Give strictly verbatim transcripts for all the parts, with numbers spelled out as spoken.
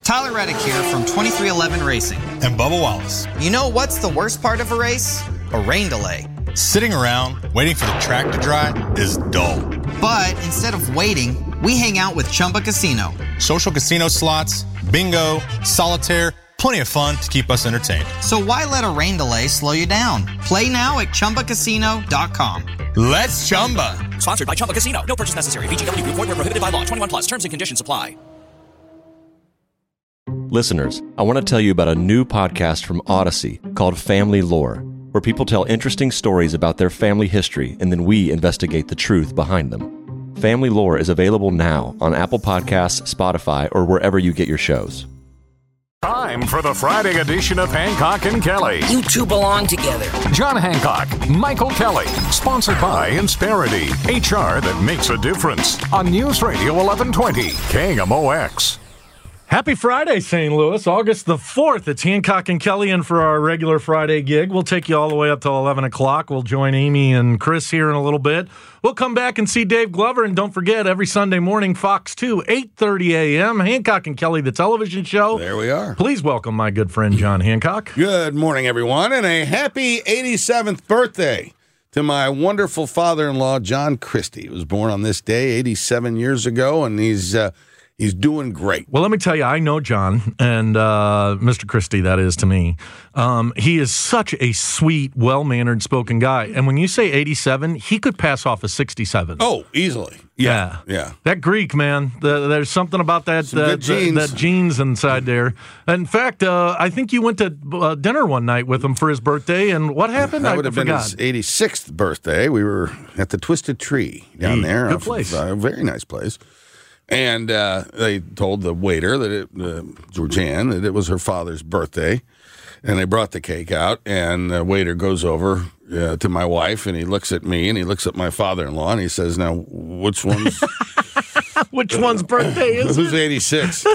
Tyler Reddick here from twenty-three eleven Racing. And Bubba Wallace. You know what's the worst part of a race? A rain delay. Sitting around waiting for the track to dry is dull. But instead of waiting, we hang out with Chumba Casino. Social casino slots, bingo, solitaire, plenty of fun to keep us entertained. So why let a rain delay slow you down? Play now at Chumba Casino dot com. Let's Chumba. Sponsored by Chumba Casino. No purchase necessary. V G W Group. Void where prohibited by law. twenty-one plus. Terms and conditions apply. Listeners, I want to tell you about a new podcast from Odyssey called Family Lore, where people tell interesting stories about their family history and then we investigate the truth behind them. Family Lore is available now on Apple Podcasts, Spotify, or wherever you get your shows. Time for the Friday edition of Hancock and Kelly. You two belong together. John Hancock, Michael Kelly, sponsored by Insperity, H R that makes a difference, on News Radio eleven twenty, K M O X. Happy Friday, Saint Louis. August the fourth. It's Hancock and Kelly in for our regular Friday gig. We'll take you all the way up till eleven o'clock. We'll join Amy and Chris here in a little bit. We'll come back and see Dave Glover. And don't forget, every Sunday morning, Fox two, eight thirty a.m., Hancock and Kelly, the television show. There we are. Please welcome my good friend, John Hancock. Good morning, everyone, and a happy eighty-seventh birthday to my wonderful father-in-law, John Christie. He was born on this day eighty-seven years ago, and he's... Uh, He's doing great. Well, let me tell you, I know John, and uh, Mister Christie, that is to me. Um, he is such a sweet, well-mannered, spoken guy. And when you say eighty-seven, he could pass off a sixty-seven. Oh, easily. Yeah, yeah. yeah. That Greek, man, the, there's something about that that, genes. that that genes inside there. In fact, uh, I think you went to uh, dinner one night with him for his birthday, and what happened? That I would have forgot. been his eighty-sixth birthday. We were at the Twisted Tree down hey, there. Good place. A, a very nice place. And uh, they told the waiter, that it, uh, Georgianne, that it was her father's birthday. And they brought the cake out, and the waiter goes over uh, to my wife, and he looks at me, and he looks at my father-in-law, and he says, now, which one's... which one's birthday is Who's it? eighty-six?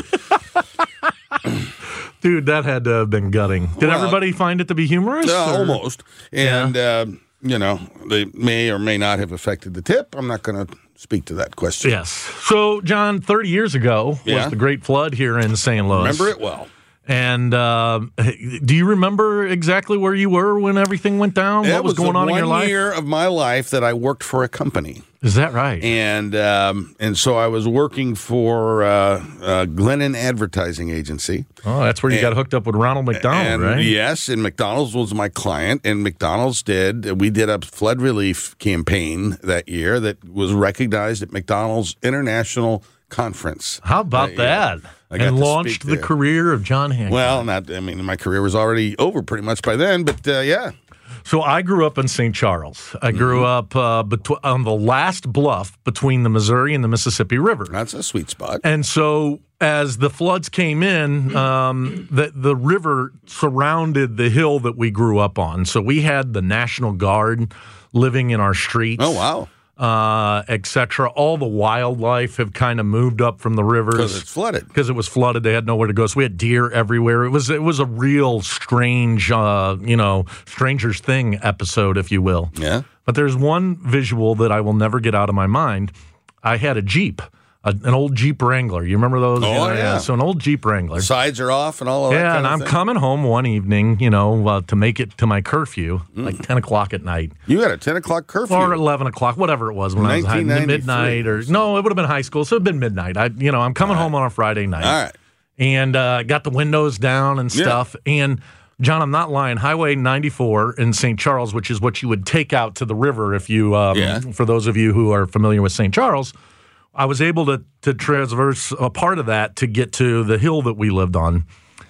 Dude, that had to have been gutting. Did well, everybody find it to be humorous? Uh, almost. And, yeah. uh, you know, they may or may not have affected the tip. I'm not going to speak to that question. Yes. So, John, thirty years ago yeah. was the Great Flood here in Saint Louis. Remember it well. And uh, do you remember exactly where you were when everything went down? It what was, was going on in your life? One year of my life that I worked for a company. Is that right? And um, and so I was working for uh, uh, Glennon Advertising Agency. Oh, that's where you and, got hooked up with Ronald McDonald, and, right? Yes, and McDonald's was my client, and McDonald's did. We did a flood relief campaign that year that was recognized at McDonald's International Conference. How about that? that? And launched the career of John Hancock. Well, not. I mean, my career was already over pretty much by then, but uh, yeah. So I grew up in Saint Charles. I grew mm-hmm. up uh, betw- on the last bluff between the Missouri and the Mississippi River. That's a sweet spot. And so as the floods came in, um, the, the river surrounded the hill that we grew up on. So we had the National Guard living in our streets. Oh, wow. Uh, et cetera. All the wildlife have kind of moved up from the rivers because it's flooded. Because it was flooded, they had nowhere to go. So we had deer everywhere. It was it was a real strange, uh, you know, Stranger's Thing episode, if you will. Yeah. But there's one visual that I will never get out of my mind. I had a Jeep. A, an old Jeep Wrangler. You remember those? Oh, you know, yeah. yeah. So an old Jeep Wrangler. Sides are off and all of that Yeah, kind and of I'm thing. coming home one evening, you know, uh, to make it to my curfew, Mm. like ten o'clock at night. You had a ten o'clock curfew. Or eleven o'clock, whatever it was when I was high, midnight. or No, it would have been high school, so it would have been midnight. I, you know, I'm coming right. home on a Friday night. All right. And uh, got the windows down and stuff. Yeah. And, John, I'm not lying, Highway ninety-four in Saint Charles, which is what you would take out to the river if you, um, yeah. for those of you who are familiar with Saint Charles, I was able to to traverse a part of that to get to the hill that we lived on.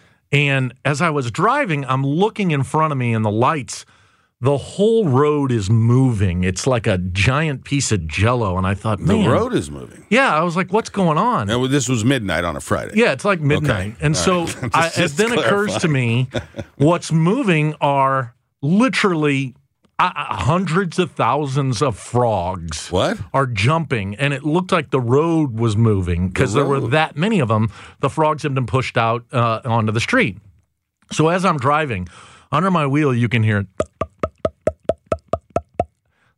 And as I was driving, I'm looking in front of me and the lights, the whole road is moving. It's like a giant piece of Jell-O. And I thought, man. The road is moving. Yeah, I was like, what's going on? Now, this was midnight on a Friday. Yeah, it's like midnight. Okay. And All so right. I, it then occurs to me, what's moving are literally uh, hundreds of thousands of frogs. What? Are jumping, and it looked like the road was moving because The there were road. that many of them. The frogs had been pushed out uh, onto the street. So as I'm driving, under my wheel, you can hear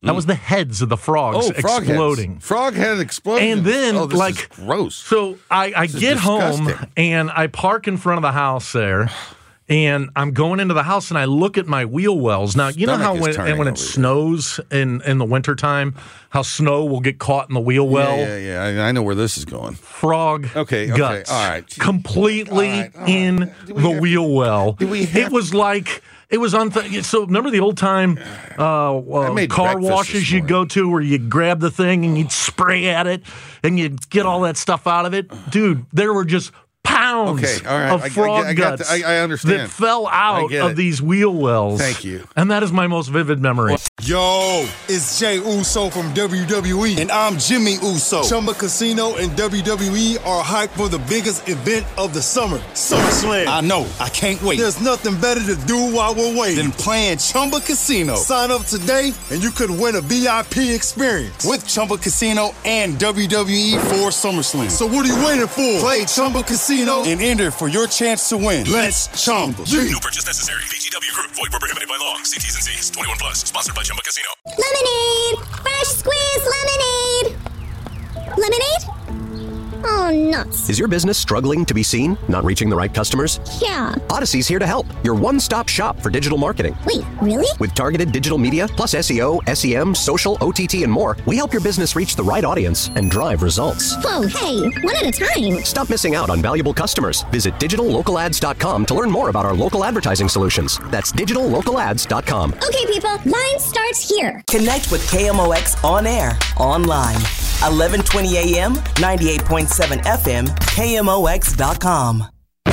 That was the heads of the frogs oh, frog exploding. Heads. Frog head exploding. And then, oh, this like, is gross. So I, I get home and I park in front of the house there. And I'm going into the house and I look at my wheel wells. Now, you know how when, and when it snows in, in the wintertime, how snow will get caught in the wheel well? Yeah, yeah, yeah. I, I know where this is going. Frog okay, okay. guts. All right. Completely all right, all right. in we the have, wheel well. We have, it was like... It was unth- so. Remember the old time uh, uh, car washes you'd go to where you grab the thing and you'd spray at it and you'd get all that stuff out of it, dude. There were just pounds okay, all right. of frog I, I, I guts the, I, I understand. that fell out of it. these wheel wells. Thank you. And that is my most vivid memory. Yo, it's Jay Uso from W W E, and I'm Jimmy Uso. Chumba Casino and W W E are hyped for the biggest event of the summer, SummerSlam. I know, I can't wait. There's nothing better to do while we're waiting than playing Chumba Casino. Sign up today, and you could win a V I P experience with Chumba Casino and W W E for SummerSlam. So what are you waiting for? Play Chumba Casino and enter for your chance to win. Let's Chumba. No purchase necessary. V G W Group. Void where prohibited by law. See T's and C's. twenty-one plus. Sponsored by Chumba Casino. Lemonade! Fresh squeeze lemonade! Lemonade? Oh, nuts. Is your business struggling to be seen? Not reaching the right customers? Yeah. Odyssey's here to help. Your one-stop shop for digital marketing. Wait, really? With targeted digital media, plus S E O, S E M, social, O T T, and more, we help your business reach the right audience and drive results. Whoa, hey, one at a time. Stop missing out on valuable customers. Visit digital local ads dot com to learn more about our local advertising solutions. That's digital local ads dot com. Okay, people, line starts here. Connect with K M O X on air, online. eleven twenty a.m., ninety-eight point seven F M, K M O X dot com.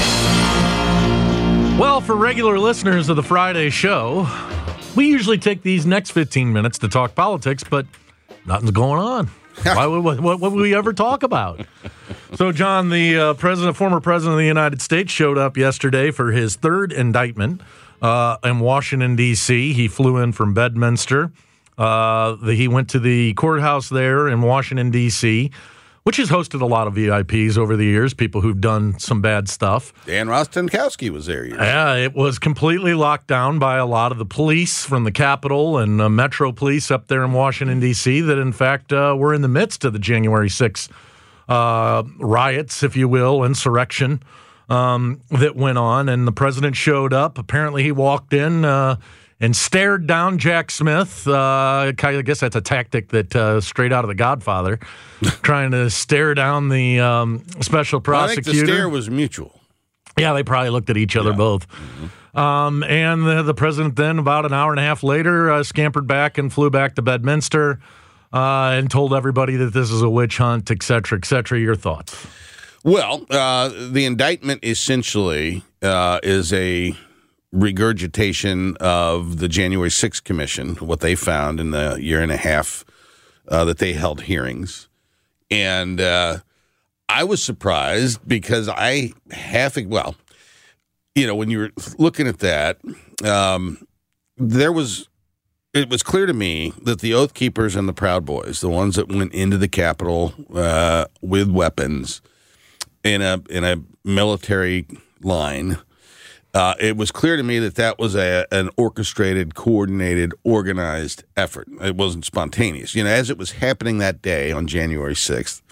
Well, for regular listeners of the Friday show, we usually take these next fifteen minutes to talk politics, but nothing's going on. Why would, what, what would we ever talk about? So, John, the uh, president, former president of the United States, showed up yesterday for his third indictment uh, in Washington, D C He flew in from Bedminster. Uh, the, he went to the courthouse there in Washington, D C, which has hosted a lot of V I Ps over the years, people who've done some bad stuff. Dan Rostenkowski was there. Yeah, it was completely locked down by a lot of the police from the Capitol and uh, Metro Police up there in Washington, D C that, in fact, uh, were in the midst of the January sixth uh, riots, if you will, insurrection um, that went on. And the president showed up. Apparently, he walked in uh, and stared down Jack Smith. Uh, I guess that's a tactic that uh, straight out of The Godfather, trying to stare down the um, special prosecutor. Well, I think the stare was mutual. Yeah, they probably looked at each other yeah. both. Mm-hmm. Um, and the, the president then, about an hour and a half later, uh, scampered back and flew back to Bedminster uh, and told everybody that this is a witch hunt, et cetera, et cetera. Your thoughts? Well, uh, the indictment essentially uh, is a regurgitation of the January sixth Commission, what they found in the year and a half uh, that they held hearings. And uh, I was surprised because I half, well, you know, when you were looking at that, um, there was, it was clear to me that the Oath Keepers and the Proud Boys, the ones that went into the Capitol uh, with weapons in a in a military line, Uh, it was clear to me that that was a, an orchestrated, coordinated, organized effort. It wasn't spontaneous. You know, as it was happening that day on January sixth,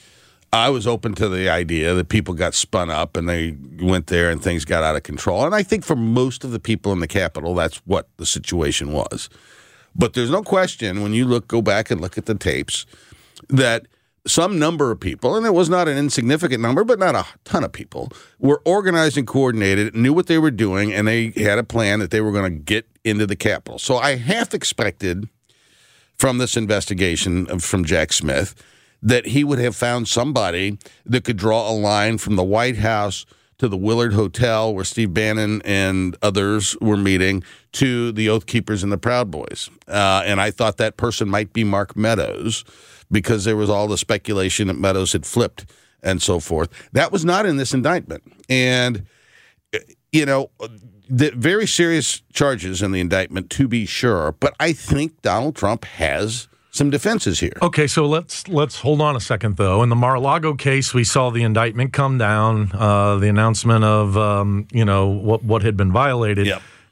I was open to the idea that people got spun up and they went there and things got out of control. And I think for most of the people in the Capitol, that's what the situation was. But there's no question when you look, go back and look at the tapes, that some number of people, and it was not an insignificant number, but not a ton of people, were organized and coordinated, knew what they were doing, and they had a plan that they were going to get into the Capitol. So I half expected from this investigation from Jack Smith that he would have found somebody that could draw a line from the White House to the Willard Hotel where Steve Bannon and others were meeting to the Oath Keepers and the Proud Boys. Uh, and I thought that person might be Mark Meadows, because there was all the speculation that Meadows had flipped and so forth. That was not in this indictment. And, you know, the very serious charges in the indictment, to be sure, but I think Donald Trump has some defenses here. Okay, so let's let's hold on a second, though. In the Mar-a-Lago case, we saw the indictment come down, uh, the announcement of, um, you know, what, what had been violated. Yep.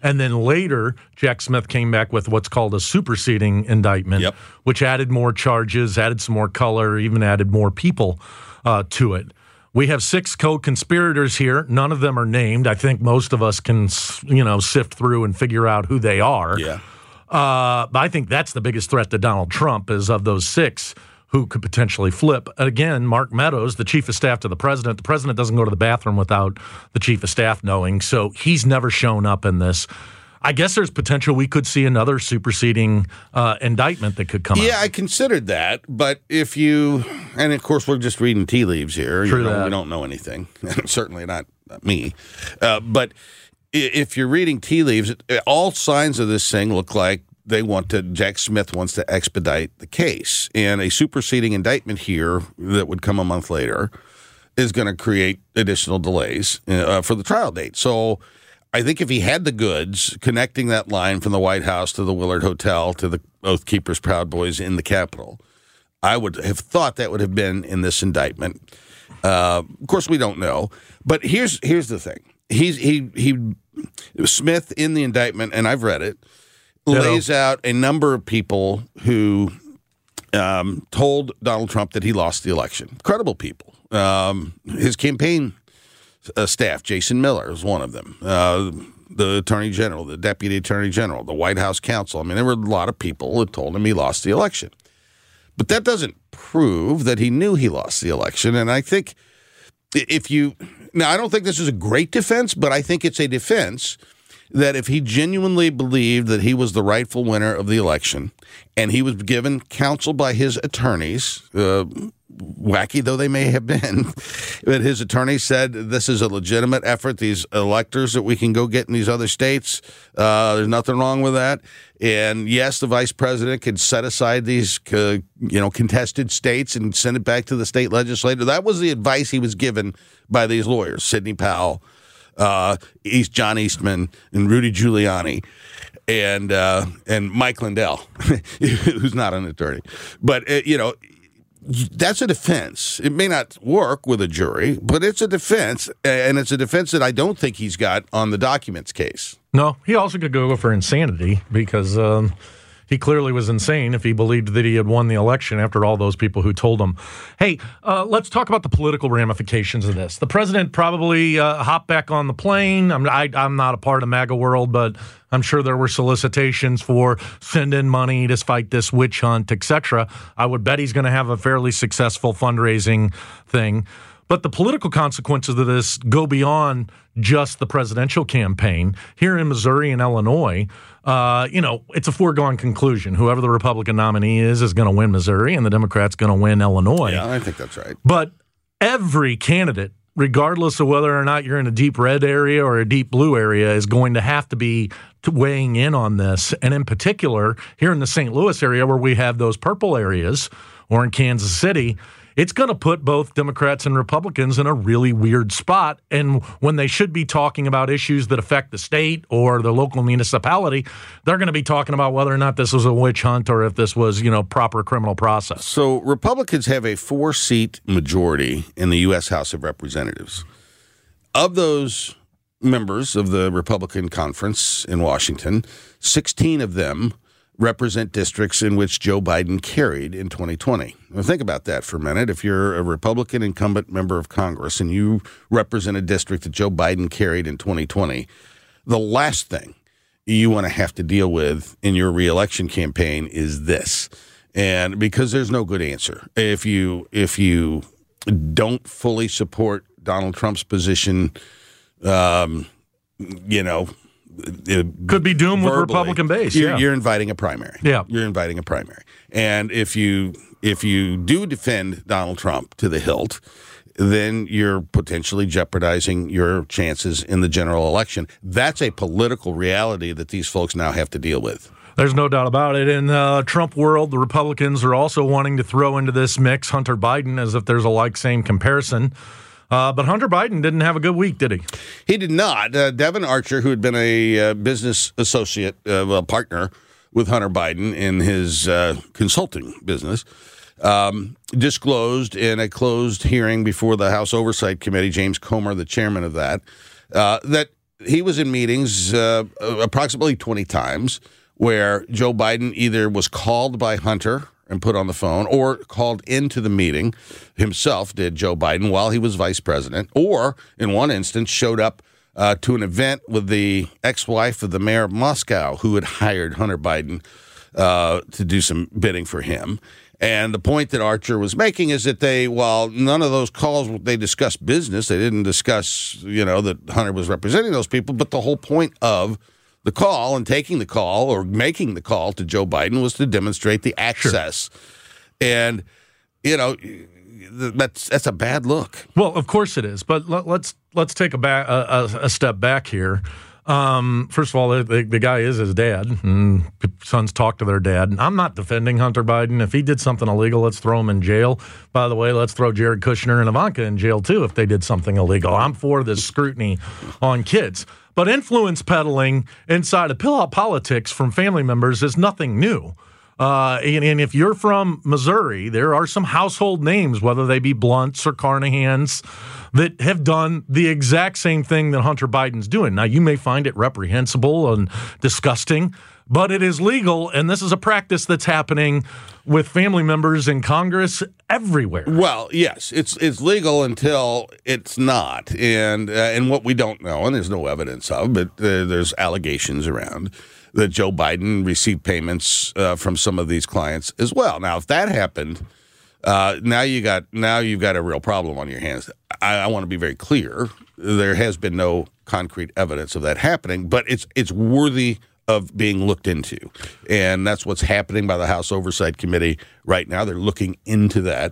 And then later, Jack Smith came back with what's called a superseding indictment, Yep. which added more charges, added some more color, even added more people uh, to it. We have six co-conspirators here. None of them are named. I think most of us can, you know, sift through and figure out who they are. Yeah. Uh, but I think that's the biggest threat to Donald Trump is of those six who could potentially flip. Again, Mark Meadows, the chief of staff to the president. The president doesn't go to the bathroom without the chief of staff knowing, so he's never shown up in this. I guess there's potential we could see another superseding uh, indictment that could come yeah, out. I considered that, but if you, and of course we're just reading tea leaves here. True you know, that. We don't know anything. Certainly not, not me. Uh, but if you're reading tea leaves, all signs of this thing look like they want to, Jack Smith wants to expedite the case. And a superseding indictment here that would come a month later is going to create additional delays uh, for the trial date. So I think if he had the goods, connecting that line from the White House to the Willard Hotel to the Oath Keepers Proud Boys in the Capitol, I would have thought that would have been in this indictment. Uh, of course, we don't know. But here's here's the thing. He's he he Smith in the indictment, and I've read it, lays out a number of people who um, told Donald Trump that he lost the election. Credible people. Um, his campaign uh, staff, Jason Miller, is one of them. Uh, the Attorney General, the Deputy Attorney General, the White House counsel. I mean, there were a lot of people that told him he lost the election. But that doesn't prove that he knew he lost the election. And I think if you – now, I don't think this is a great defense, but I think it's a defense that if he genuinely believed that he was the rightful winner of the election and he was given counsel by his attorneys, uh, wacky though they may have been, that his attorney said this is a legitimate effort, these electors that we can go get in these other states, uh, there's nothing wrong with that. And yes, the vice president could set aside these uh, you know, contested states and send it back to the state legislature. That was the advice he was given by these lawyers, Sidney Powell, Uh, East John Eastman and Rudy Giuliani and uh, and Mike Lindell, who's not an attorney. But, uh, you know, that's a defense. It may not work with a jury, but it's a defense, and it's a defense that I don't think he's got on the documents case. No, he also could go for insanity because um, he clearly was insane if he believed that he had won the election after all those people who told him. Hey, uh, let's talk about the political ramifications of this. The president probably uh, hopped back on the plane. I'm, I, I'm not a part of MAGA world, but I'm sure there were solicitations for send in money to fight this witch hunt, et cetera. I would bet he's going to have a fairly successful fundraising thing. But the political consequences of this go beyond just the presidential campaign. Here in Missouri and Illinois, uh, you know, it's a foregone conclusion. Whoever the Republican nominee is is going to win Missouri, and the Democrat's going to win Illinois. Yeah, I think that's right. But every candidate, regardless of whether or not you're in a deep red area or a deep blue area, is going to have to be weighing in on this. And in particular, here in the Saint Louis area where we have those purple areas, or in Kansas City, it's going to put both Democrats and Republicans in a really weird spot. And when they should be talking about issues that affect the state or the local municipality, they're going to be talking about whether or not this was a witch hunt or if this was, you know, proper criminal process. So Republicans have a four-seat majority in the U S House of Representatives. Of those members of the Republican conference in Washington, sixteen of them represent districts in which Joe Biden carried in twenty twenty. Now think about that for a minute. If you're a Republican incumbent member of Congress and you represent a district that Joe Biden carried in twenty twenty, the last thing you want to have to deal with in your reelection campaign is this. And because there's no good answer. If you if you don't fully support Donald Trump's position, um, you know, could be doomed verbally, with Republican base. You're, yeah. you're inviting a primary. Yeah. You're inviting a primary. And if you if you do defend Donald Trump to the hilt, then you're potentially jeopardizing your chances in the general election. That's a political reality that these folks now have to deal with. There's no doubt about it. In the Trump world, the Republicans are also wanting to throw into this mix Hunter Biden as if there's a like-same comparison. Uh, but Hunter Biden didn't have a good week, did he? He did not. Uh, Devin Archer, who had been a uh, business associate, uh, well, partner with Hunter Biden in his uh, consulting business, um, disclosed in a closed hearing before the House Oversight Committee, James Comer, the chairman of that, uh, that he was in meetings uh, approximately twenty times where Joe Biden either was called by Hunter and put on the phone or called into the meeting himself, did Joe Biden, while he was vice president, or in one instance showed up uh, to an event with the ex-wife of the mayor of Moscow who had hired Hunter Biden uh, to do some bidding for him. And the point that Archer was making is that they, while none of those calls, they discussed business. They didn't discuss, you know, that Hunter was representing those people. But the whole point of the call and taking the call or making the call to Joe Biden was to demonstrate the access. Sure. And, you know, that's that's a bad look. Well, of course it is. But let, let's let's take a, back, a, a step back here. Um, first of all, the, the, the guy is his dad, and sons talk to their dad. I'm not defending Hunter Biden. If he did something illegal, let's throw him in jail. By the way, let's throw Jared Kushner and Ivanka in jail, too, if they did something illegal. I'm for this scrutiny on kids. But influence peddling inside of politics from family members is nothing new. Uh, and, and if you're from Missouri, there are some household names, whether they be Blunts or Carnahans, that have done the exact same thing that Hunter Biden's doing. Now, you may find it reprehensible and disgusting, but it is legal, and this is a practice that's happening with family members in Congress everywhere. Well, yes, it's it's legal until it's not, and uh, and what we don't know, and there's no evidence of, but uh, there's allegations around that Joe Biden received payments uh, from some of these clients as well. Now, if that happened, uh, now you got now you've got a real problem on your hands. I, I want to be very clear: there has been no concrete evidence of that happening, but it's it's worthy of being looked into, and that's what's happening by the House Oversight Committee right now. They're looking into that,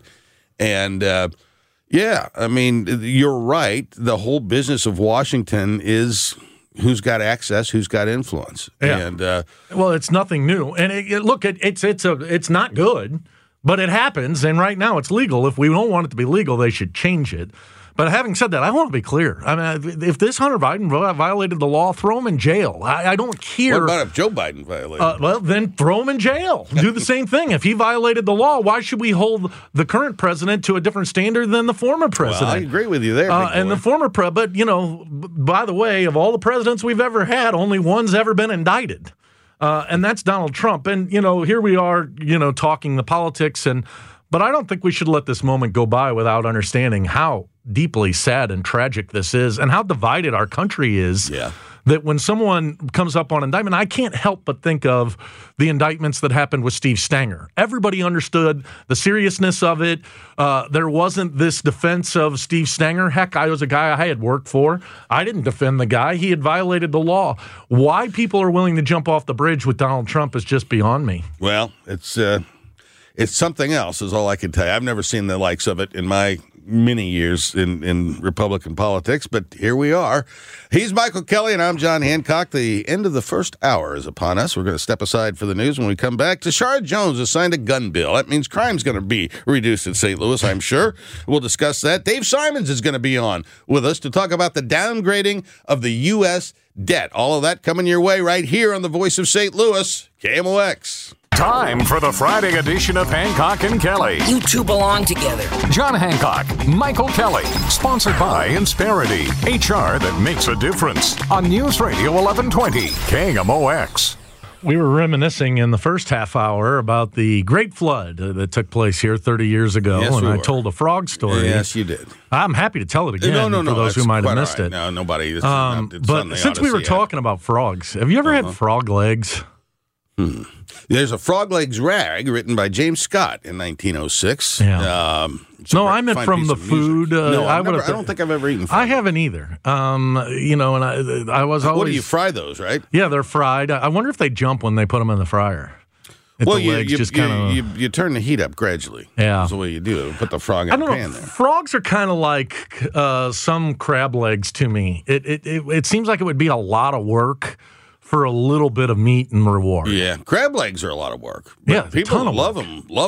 and uh, yeah, I mean, you're right. The whole business of Washington is who's got access, who's got influence, yeah. and uh, well, it's nothing new. And it, it, look, it, it's it's a it's not good, but it happens, and right now it's legal. If we don't want it to be legal, they should change it. But having said that, I want to be clear. I mean, if this Hunter Biden violated the law, throw him in jail. I, I don't care. What about if Joe Biden violated uh, Well, then throw him in jail. Do the same thing. If he violated the law, why should we hold the current president to a different standard than the former president? Well, I agree with you there, uh, And boy. the former president, but, you know, by the way, of all the presidents we've ever had, only one's ever been indicted. Uh, and that's Donald Trump. And, you know, here we are, you know, talking the politics. and But I don't think we should let this moment go by without understanding how deeply sad and tragic this is and how divided our country is. Yeah. That when someone comes up on indictment, I can't help but think of the indictments that happened with Steve Stanger. Everybody understood the seriousness of it. Uh, there wasn't this defense of Steve Stanger. Heck, I was a guy I had worked for. I didn't defend the guy. He had violated the law. Why people are willing to jump off the bridge with Donald Trump is just beyond me. Well, it's uh, it's something else is all I can tell you. I've never seen the likes of it in my many years in, in Republican politics, but here we are. He's Michael Kelly, and I'm John Hancock. The end of the first hour is upon us. We're going to step aside for the news. When we come back, Tashara Jones has signed a gun bill. That means crime's going to be reduced in Saint Louis, I'm sure. We'll discuss that. Dave Simons is going to be on with us to talk about the downgrading of the U S debt. All of that coming your way right here on the Voice of Saint Louis, K M O X. Time for the Friday edition of Hancock and Kelly. You two belong together. John Hancock, Michael Kelly, sponsored by Insperity, H R that makes a difference. On News Radio eleven twenty, K M O X. We were reminiscing in the first half hour about the great flood that took place here thirty years ago, yes, and we I were. told a frog story. Yes, you did. I'm happy to tell it again no, no, no, for those who might have missed right. it. No, nobody. It's Um, not, it's but since we were talking about frogs, have you ever Uh-huh. had frog legs? Hmm. There's a Frog Legs Rag written by James Scott in nineteen oh six. Yeah. Um, No, I meant fine from piece the of music. food. Uh, no, I, I've never, would've- I don't think I've ever eaten frog. I haven't either. Um, you know, and I, I was always. What do you fry those, right? Yeah, they're fried. I wonder if they jump when they put them in the fryer. If well, the you, legs you, just you, kind of. you, you turn the heat up gradually. Yeah. That's the way you do it. Put the frog in I the don't pan know. there. Frogs are kind of like uh, some crab legs to me. It, it it it seems like it would be a lot of work for a little bit of meat and reward. Yeah, crab legs are a lot of work. But Yeah, people ton that of love work. them, love them.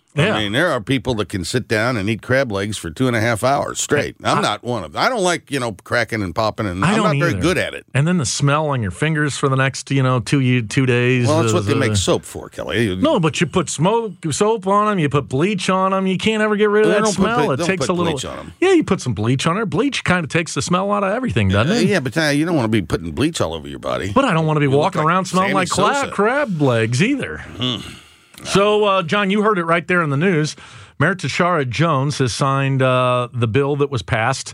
Yeah. I mean, there are people that can sit down and eat crab legs for two and a half hours straight. I'm I, not one of them. I don't like, you know, cracking and popping, and I I'm don't not either. very good at it. And then the smell on your fingers for the next, you know, two two days. Well, that's is, what they uh, make soap for, Kelly. No, but you put smoke soap on them, you put bleach on them. You can't ever get rid of They that don't put smell. ble- it don't takes put a little. bleach on 'em. Yeah, you put some bleach on there. Bleach kind of takes the smell out of everything, doesn't Uh, it? yeah, but uh, you don't want to be putting bleach all over your body. But I don't want to be You look walking like around smelling Sammy like cla- Sosa. crab legs either. Mm-hmm. So, uh, John, you heard it right there in the news. Mayor Tashara Jones has signed uh, the bill that was passed,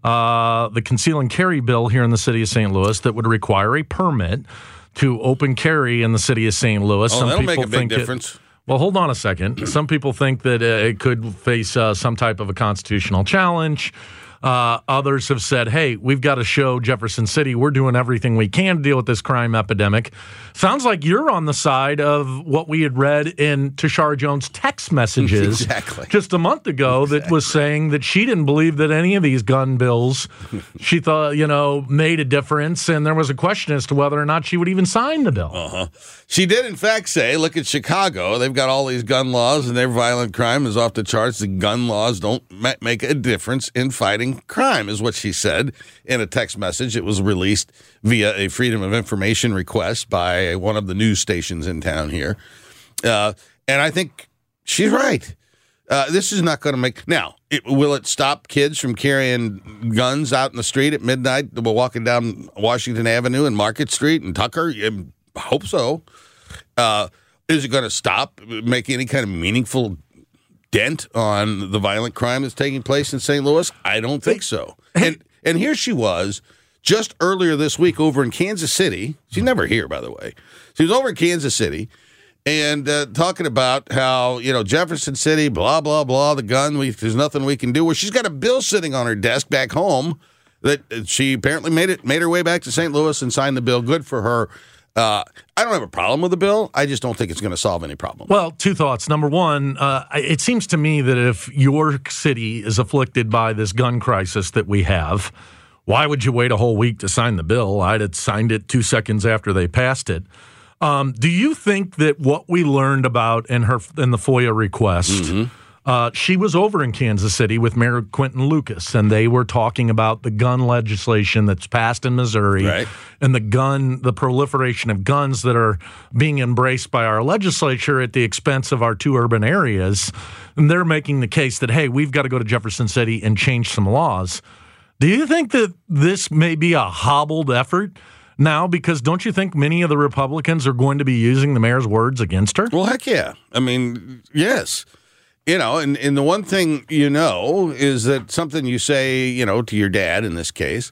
uh, the conceal and carry bill here in the city of Saint Louis that would require a permit to open carry in the city of Saint Louis. Oh, Some that'll people make a big think difference. It, well, hold on a second. Some people think that uh, it could face uh, some type of a constitutional challenge. Uh, others have said, hey, we've got to show Jefferson City we're doing everything we can to deal with this crime epidemic. Sounds like you're on the side of what we had read in Tashara Jones' text messages Exactly. just a month ago Exactly. that was saying that she didn't believe that any of these gun bills, she thought, you know, made a difference. And there was a question as to whether or not she would even sign the bill. Uh-huh. She did, in fact, say, look at Chicago. They've got all these gun laws, and their violent crime is off the charts. The gun laws don't ma- make a difference in fighting crime, is what she said in a text message. It was released via a Freedom of Information request by one of the news stations in town here. Uh, and I think she's right. Uh, this is not going to make... Now, it, will it stop kids from carrying guns out in the street at midnight while walking down Washington Avenue and Market Street and Tucker? I hope so. Uh, is it going to stop, make any kind of meaningful dent on the violent crime that's taking place in Saint Louis? I don't think so. And and here she was just earlier this week over in Kansas City. She's never here, by the way. She was over in Kansas City and uh, talking about how, you know, Jefferson City, blah, blah, blah, the gun, we, there's nothing we can do. Well, she's got a bill sitting on her desk back home that she apparently made it made her way back to Saint Louis and signed the bill. Good for her. Uh, I don't have a problem with the bill. I just don't think it's going to solve any problem. Well, two thoughts. Number one, uh, it seems to me that if your city is afflicted by this gun crisis that we have, why would you wait a whole week to sign the bill? I'd have signed it two seconds after they passed it. Um, do you think that what we learned about in her in the FOIA request, mm-hmm. uh, she was over in Kansas City with Mayor Quentin Lucas, and they were talking about the gun legislation that's passed in Missouri, right. and the gun, the proliferation of guns that are being embraced by our legislature at the expense of our two urban areas. And they're making the case that, hey, we've got to go to Jefferson City and change some laws. Do you think that this may be a hobbled effort now? Because don't you think many of the Republicans are going to be using the mayor's words against her? Well, heck yeah. I mean, yes. You know, and, and the one thing you know is that something you say, you know, to your dad in this case,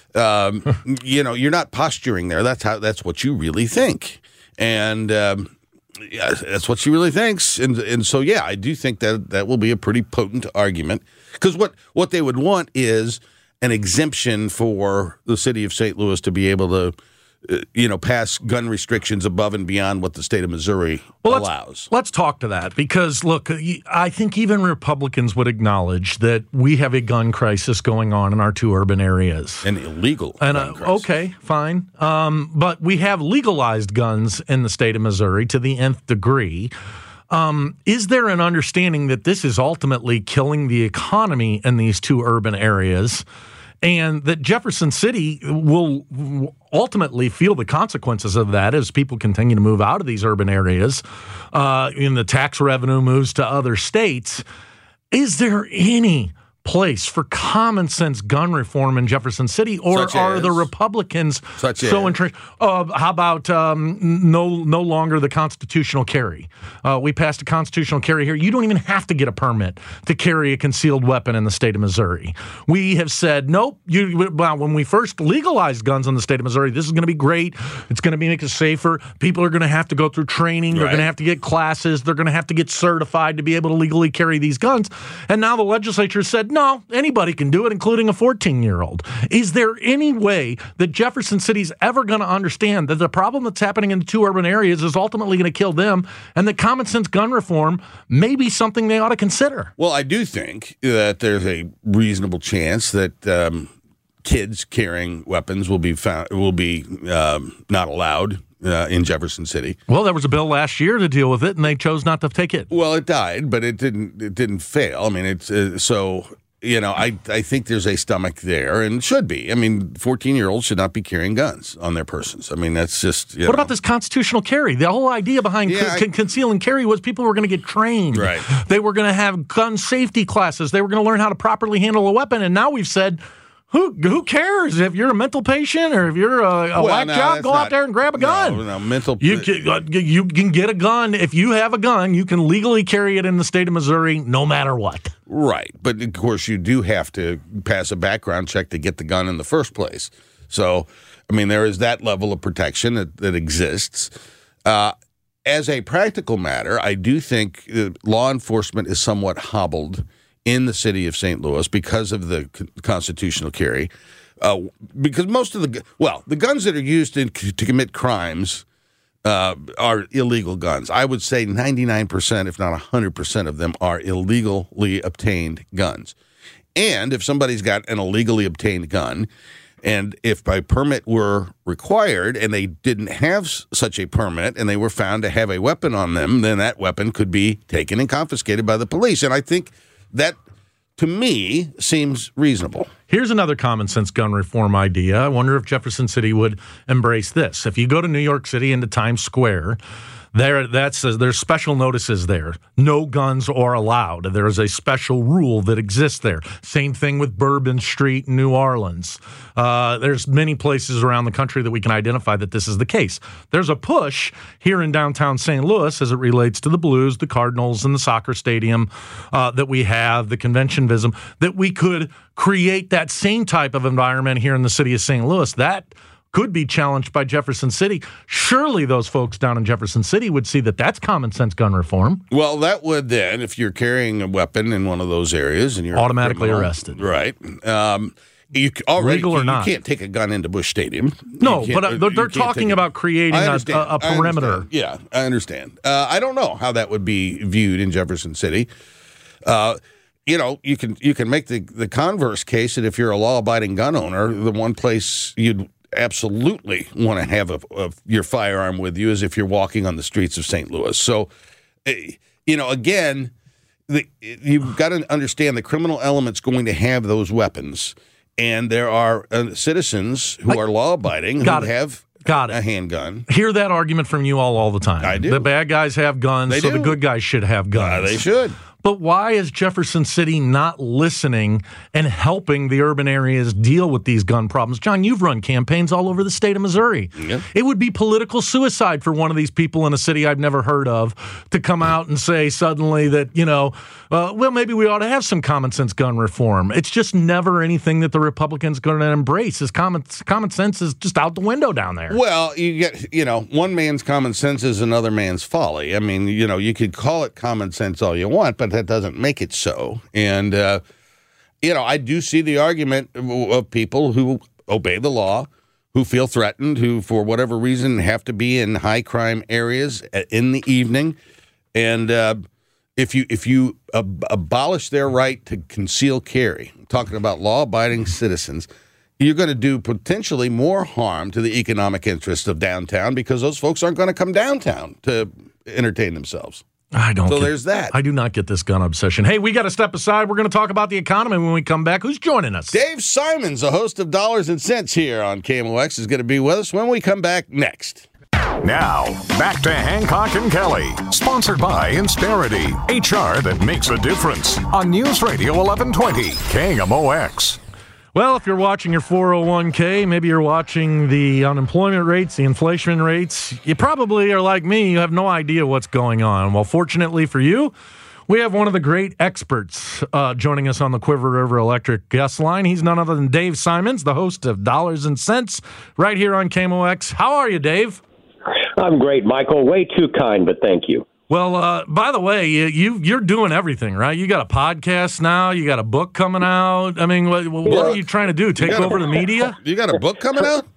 um, you know, you're not posturing there. That's how. That's what you really think, and um, yeah, that's what she really thinks. And and so, yeah, I do think that that will be a pretty potent argument, because what what they would want is an exemption for the city of Saint Louis to be able to, uh, you know, pass gun restrictions above and beyond what the state of Missouri well, allows. Let's, let's talk to that, because, look, I think even Republicans would acknowledge that we have a gun crisis going on in our two urban areas. An illegal and, gun uh, crisis. Okay, fine. Um, but we have legalized guns in the state of Missouri to the nth degree. Um, is there an understanding that this is ultimately killing the economy in these two urban areas, and that Jefferson City will ultimately feel the consequences of that as people continue to move out of these urban areas, uh, and the tax revenue moves to other states? Is there any place for common sense gun reform in Jefferson City, or Such are as? the Republicans Such so as? entrenched? Uh, how about um, no no longer the constitutional carry? Uh, we passed a constitutional carry here. You don't even have to get a permit to carry a concealed weapon in the state of Missouri. We have said, nope. You, well, when we first legalized guns in the state of Missouri, this is going to be great. It's going to make us safer. People are going to have to go through training. They're Right. going to have to get classes. They're going to have to get certified to be able to legally carry these guns. And now the legislature said, no, anybody can do it, including a fourteen-year-old. Is there any way that Jefferson City's ever going to understand that the problem that's happening in the two urban areas is ultimately going to kill them, and that common sense gun reform may be something they ought to consider? Well, I do think that there's a reasonable chance that um, kids carrying weapons will be found will be um, not allowed uh, in Jefferson City. Well, there was a bill last year to deal with it, and they chose not to take it. Well, it died, but it didn't. It didn't fail. I mean, it's uh, so. You know, I, I think there's a stomach there, and should be. I mean, fourteen-year-olds should not be carrying guns on their persons. I mean, that's just, you What know. about this constitutional carry? The whole idea behind Yeah, con- I- conceal and carry was people were going to get trained. Right. They were going to have gun safety classes. They were going to learn how to properly handle a weapon, and now we've said, who who cares if you're a mental patient or if you're a, a Well, whack no, job, that's go not- out there and grab a no, gun. no, mental- You can, uh, you can get a gun. If you have a gun, you can legally carry it in the state of Missouri no matter what. Right. But, of course, you do have to pass a background check to get the gun in the first place. So, I mean, there is that level of protection that, that exists. Uh, as a practical matter, I do think uh, law enforcement is somewhat hobbled in the city of Saint Louis because of the c- constitutional carry. Uh, because most of the, gu- well, the guns that are used in, to commit crimes uh, are illegal guns. I would say ninety-nine percent, if not one hundred percent of them are illegally obtained guns. And if somebody's got an illegally obtained gun, and if by permit were required and they didn't have s- such a permit and they were found to have a weapon on them, then that weapon could be taken and confiscated by the police. And I think that, to me, seems reasonable. Here's another common sense gun reform idea. I wonder if Jefferson City would embrace this. If you go to New York City into Times Square, there that's there's special notices there. No guns are allowed. There is a special rule that exists there. Same thing with Bourbon Street in New Orleans. Uh, there's many places around the country that we can identify that this is the case. There's a push here in downtown Saint Louis as it relates to the Blues, the Cardinals, and the soccer stadium uh, that we have, the convention vism, that we could create that same type of environment here in the city of Saint Louis. That could be challenged by Jefferson City. Surely those folks down in Jefferson City would see that that's common sense gun reform. Well, that would then, if you're carrying a weapon in one of those areas and you're Automatically criminal, arrested. Right. Um, you c- already, Legal or you, not. You can't take a gun into Busch Stadium. No, You but can't- uh, they're, you they're can't take talking it- about creating I a, understand. a, a I perimeter. understand. Yeah, I understand. Uh, I don't know how that would be viewed in Jefferson City. Uh, you know, you can you can make the, the converse case that if you're a law-abiding gun owner, the one place you'd absolutely want to have a, a, your firearm with you is if you're walking on the streets of Saint Louis. So, eh, you know, again, the, you've got to understand the criminal element's going to have those weapons, and there are uh, citizens who I- are law-abiding who Got it. have Got it. a handgun. Hear that argument from you all all the time. I do. The bad guys have guns, They so do. the good guys should have guns. Uh, they should. But why is Jefferson City not listening and helping the urban areas deal with these gun problems? John, you've run campaigns all over the state of Missouri. Yeah. It would be political suicide for one of these people in a city I've never heard of to come out and say suddenly that, you know, uh, well, maybe we ought to have some common sense gun reform. It's just never anything that the Republicans going to embrace. Is common common sense is just out the window down there. Well, you get, you know, one man's common sense is another man's folly. I mean, you know, you could call it common sense all you want, but that doesn't make it so. And, uh, you know, I do see the argument of people who obey the law, who feel threatened, who, for whatever reason, have to be in high crime areas in the evening. And uh, if you if you ab- abolish their right to conceal carry, I'm talking about law-abiding citizens, you're going to do potentially more harm to the economic interests of downtown because those folks aren't going to come downtown to entertain themselves. I don't. So get, there's that. I do not get this gun obsession. Hey, we got to step aside. We're going to talk about the economy when we come back. Who's joining us? Dave Simons, a host of Dollars and Cents here on K M O X, is going to be with us when we come back next. Now, back to Hancock and Kelly, sponsored by Insperity, H R that makes a difference, on News Radio eleven twenty, K M O X. Well, if you're watching your four oh one k, maybe you're watching the unemployment rates, the inflation rates, you probably are like me, you have no idea what's going on. Well, fortunately for you, we have one of the great experts uh, joining us on the Quiver River Electric guest line. He's none other than Dave Simons, the host of Dollars and Cents, right here on K M O X. How are you, Dave? I'm great, Michael. Way too kind, but thank you. Well, uh, by the way, you, you're doing everything, right? You got a podcast now. You got a book coming out. I mean, what, what are you trying to do? Take over a, the media? You got a book coming out?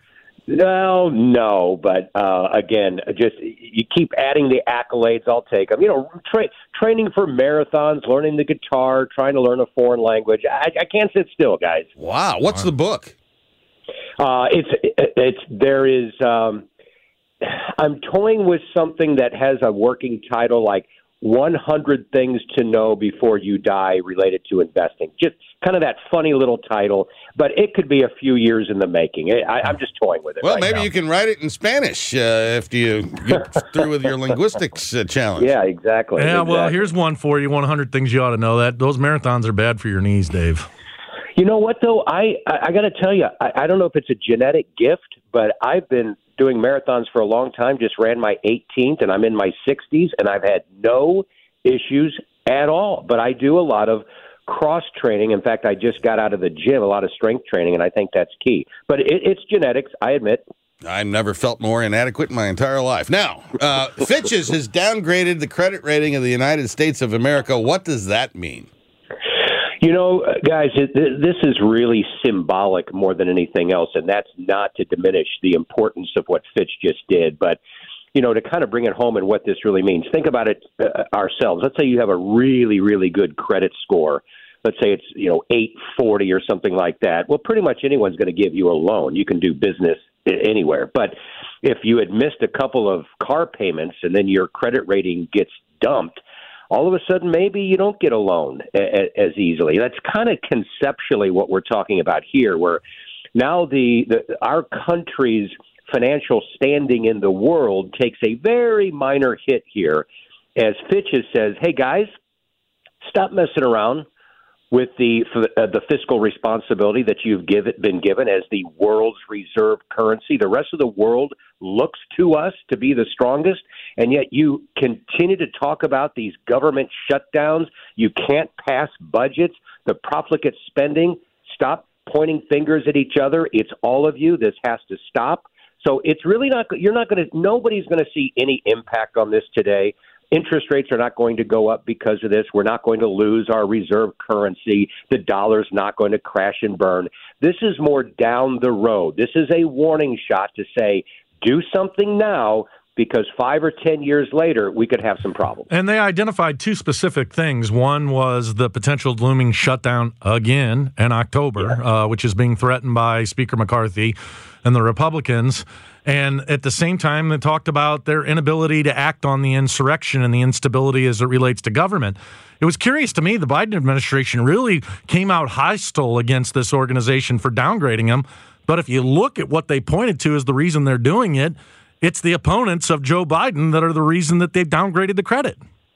No, no, but uh, again, just you keep adding the accolades. I'll take them. You know, tra- training for marathons, learning the guitar, trying to learn a foreign language. I, I can't sit still, guys. Wow, what's the book? Uh, it's it's there is. Um, I'm toying with something that has a working title like one hundred Things to Know Before You Die related to investing. Just kind of that funny little title, but it could be a few years in the making. I, I'm just toying with it. Well, right maybe now. you can write it in Spanish uh, after you get through with your linguistics uh, challenge. Yeah, exactly. Yeah, well, exactly. here's one for you. one hundred things you ought to know. That those marathons are bad for your knees, Dave. You know what, though? I, I, I got to tell you, I, I don't know if it's a genetic gift, but I've been doing marathons for a long time, just ran my eighteenth, and I'm in my sixties, and I've had no issues at all. But I do a lot of cross-training. In fact, I just got out of the gym, a lot of strength training, and I think that's key. But it, it's genetics, I admit. I never felt more inadequate in my entire life. Now, uh, Fitch's has downgraded the credit rating of the United States of America. What does that mean? You know, guys, it, this is really symbolic more than anything else, and that's not to diminish the importance of what Fitch just did, but, you know, to kind of bring it home and what this really means. Think about it uh, ourselves. Let's say you have a really, really good credit score. Let's say it's, you know, eight forty or something like that. Well, pretty much anyone's going to give you a loan. You can do business anywhere. But if you had missed a couple of car payments and then your credit rating gets dumped, all of a sudden, maybe you don't get a loan as easily. That's kind of conceptually what we're talking about here, where now the, the our country's financial standing in the world takes a very minor hit here as Fitch says, hey, guys, stop messing around with the uh, the fiscal responsibility that you've give, been given as the world's reserve currency. The rest of the world looks to us to be the strongest, and yet you continue to talk about these government shutdowns. You can't pass budgets, the profligate spending. Stop pointing fingers at each other. It's all of you. This has to stop. So it's really not, you're not going to, nobody's going to see any impact on this today. Interest rates are not going to go up because of this. We're not going to lose our reserve currency. The dollar's not going to crash and burn. This is more down the road. This is a warning shot to say, do something now, because five or ten years later, we could have some problems. And they identified two specific things. One was the potential looming shutdown again in October, yeah. uh, which is being threatened by Speaker McCarthy and the Republicans. And at the same time, they talked about their inability to act on the insurrection and the instability as it relates to government. It was curious to me, the Biden administration really came out hostile against this organization for downgrading them. But if you look at what they pointed to as the reason they're doing it, it's the opponents of Joe Biden that are the reason that they've downgraded the credit.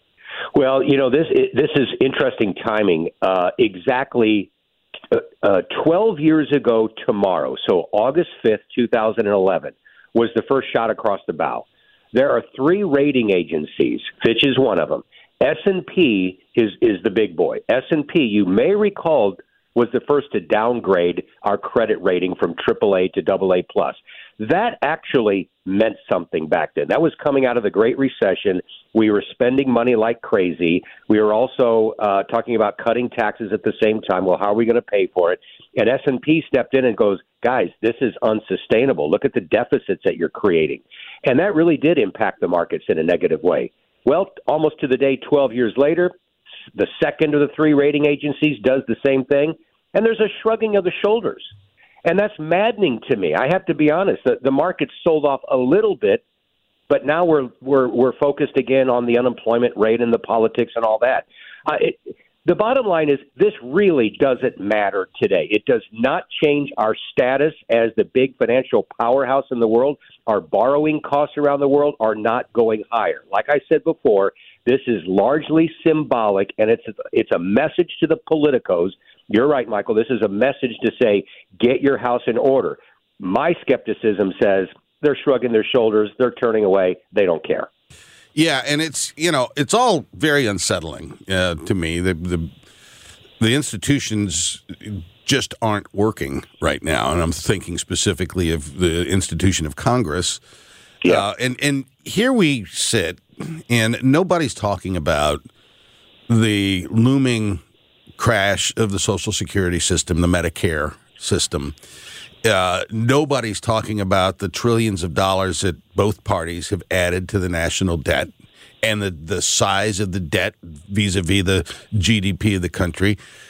Well, you know, this this is interesting timing. Uh, exactly uh, uh, twelve years ago tomorrow, so August fifth, two thousand eleven, was the first shot across the bow. There are three rating agencies. Fitch is one of them. S and P is, is the big boy. S and P, you may recall, was the first to downgrade our credit rating from triple A to double A plus. That actually meant something back then. That was coming out of the Great Recession. We were spending money like crazy. We were also uh, talking about cutting taxes at the same time. Well, how are we going to pay for it? And S and P stepped in and goes, guys, this is unsustainable. Look at the deficits that you're creating. And that really did impact the markets in a negative way. Well, almost to the day twelve years later, the second of the three rating agencies does the same thing, and there's a shrugging of the shoulders. And that's maddening to me. I have to be honest. The, the market sold off a little bit, but now we're we're we're focused again on the unemployment rate and the politics and all that. Uh, it, the bottom line is this really doesn't matter today. It does not change our status as the big financial powerhouse in the world. Our borrowing costs around the world are not going higher. Like I said before, this is largely symbolic, and it's it's a message to the politicos. You're right, Michael. This is a message to say, get your house in order. My skepticism says they're shrugging their shoulders. They're turning away. They don't care. Yeah, and it's, you know, it's all very unsettling uh, to me. The, the the institutions just aren't working right now, and I'm thinking specifically of the institution of Congress. Yeah. Uh, and, and here we sit, and nobody's talking about the looming crash of the Social Security system, the Medicare system. Uh, nobody's talking about the trillions of dollars that both parties have added to the national debt and the, the size of the debt vis-a-vis the G D P of the country.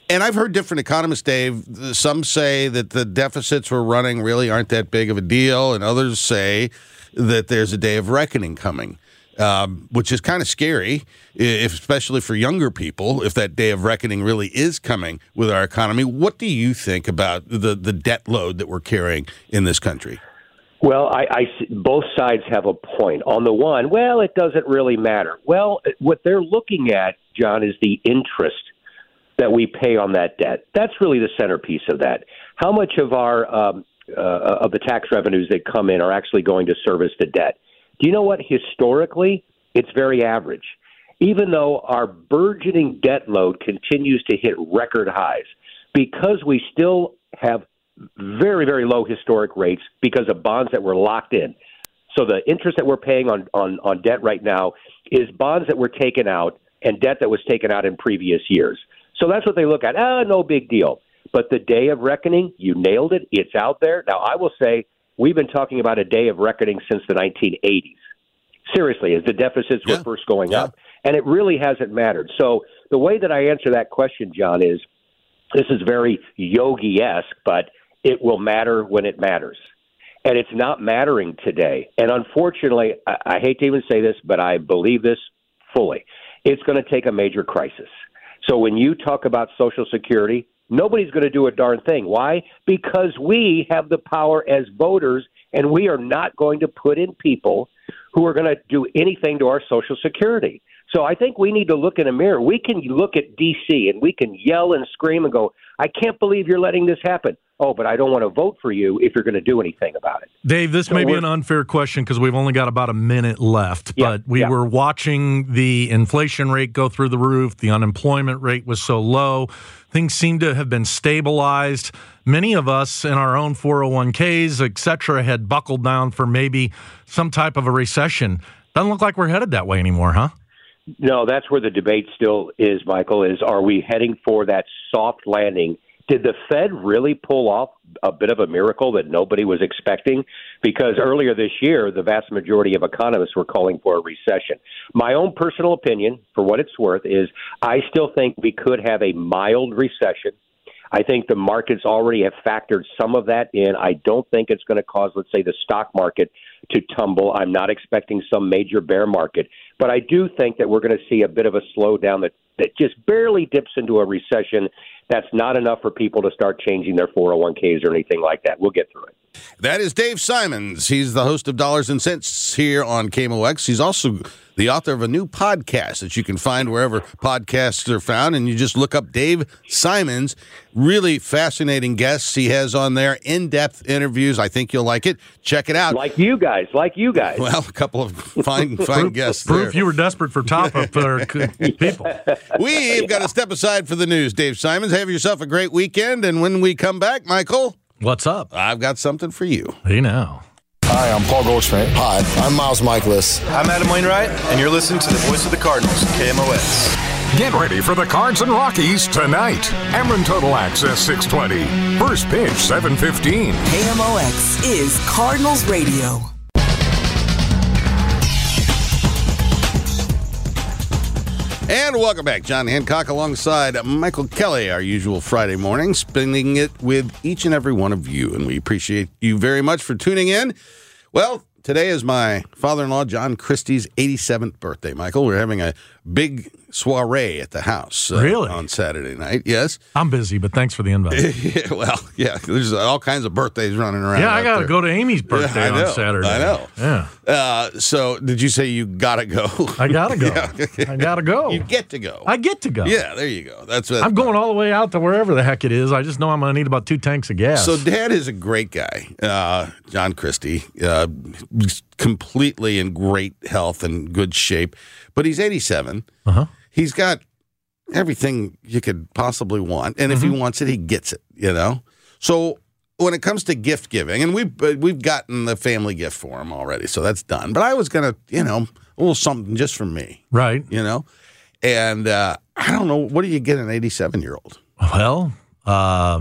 And I've heard different economists, Dave. Some say that the deficits we're running really aren't that big of a deal, and others say that there's a day of reckoning coming, um, which is kind of scary, if, especially for younger people, if that day of reckoning really is coming with our economy. What do you think about the, the debt load that we're carrying in this country? Well, I, I, both sides have a point. On the one, well, it doesn't really matter. Well, what they're looking at, John, is the interest that we pay on that debt. That's really the centerpiece of that. How much of our um, uh, of the tax revenues that come in are actually going to service the debt? Do you know what? Historically, it's very average. Even though our burgeoning debt load continues to hit record highs, because we still have very, very low historic rates because of bonds that were locked in. So the interest that we're paying on, on, on debt right now is bonds that were taken out and debt that was taken out in previous years. So that's what they look at. Ah, no big deal. But the day of reckoning, you nailed it. It's out there. Now, I will say we've been talking about a day of reckoning since the nineteen eighties. Seriously, as the deficits yeah. were first going yeah. up. And it really hasn't mattered. So the way that I answer that question, John, is this is very yogi-esque, but it will matter when it matters. And it's not mattering today. And unfortunately, I, I hate to even say this, but I believe this fully. It's going to take a major crisis. So when you talk about Social Security, nobody's going to do a darn thing. Why? Because we have the power as voters, and we are not going to put in people who are going to do anything to our Social Security. So I think we need to look in a mirror. We can look at D C and we can yell and scream and go, I can't believe you're letting this happen. Oh, but I don't want to vote for you if you're going to do anything about it. Dave, this so may be an unfair question because we've only got about a minute left, yeah, but we yeah. were watching the inflation rate go through the roof. The unemployment rate was so low. Things seem to have been stabilized. Many of us in our own four oh one k's, et cetera, had buckled down for maybe some type of a recession. Doesn't look like we're headed that way anymore, huh? No, that's where the debate still is, Michael, is are we heading for that soft landing? Did the Fed really pull off a bit of a miracle that nobody was expecting? Because earlier this year, the vast majority of economists were calling for a recession. My own personal opinion, for what it's worth, is I still think we could have a mild recession. I think the markets already have factored some of that in. I don't think it's going to cause, let's say, the stock market to tumble. I'm not expecting some major bear market. But I do think that we're going to see a bit of a slowdown that, that just barely dips into a recession. That's not enough for people to start changing their four oh one k's or anything like that. We'll get through it. That is Dave Simons. He's the host of Dollars and Cents here on K M O X. He's also the author of a new podcast that you can find wherever podcasts are found, and you just look up Dave Simons. Really fascinating guests he has on there, in-depth interviews. I think you'll like it. Check it out. Like you guys, like you guys. Well, a couple of fine, fine proof, guests Proof there. you were desperate for top-up for people. We've got to step aside for the news. Dave Simons, have yourself a great weekend, and when we come back, Michael, what's up? I've got something for you. Hey now. Hi, I'm Paul Goldschmidt. Hi, I'm Miles Michaelis. I'm Adam Wainwright, and you're listening to the voice of the Cardinals, K M O X. Get ready for the Cards and Rockies tonight. Ameren Total Access six twenty. First pitch seven fifteen. K M O X is Cardinals Radio. And welcome back. John Hancock alongside Michael Kelly, our usual Friday morning, spending it with each and every one of you. And we appreciate you very much for tuning in. Well, today is my father-in-law, John Christie's eighty-seventh birthday, Michael. We're having a big soiree at the house uh, really? on Saturday night. Yes. I'm busy, but thanks for the invite. yeah, well, yeah, there's all kinds of birthdays running around. Yeah, I got to go to Amy's birthday yeah, on Saturday. I know. Yeah. Uh, so did you say you got to go? I got to go. yeah. I got to go. You get to go. I get to go. Yeah, there you go. That's what I'm going all the way out to wherever the heck it is. I just know I'm going to need about two tanks of gas. So Dad is a great guy, uh, John Christie, uh, completely in great health and good shape, but he's eighty-seven. Uh-huh. He's got everything you could possibly want, and if mm-hmm. he wants it, he gets it, you know? So when it comes to gift giving, and we've, we've gotten the family gift for him already, so that's done. But I was going to, you know, a little something just for me. Right. You know? And uh, I don't know, what do you get an eighty-seven-year-old? Well, um,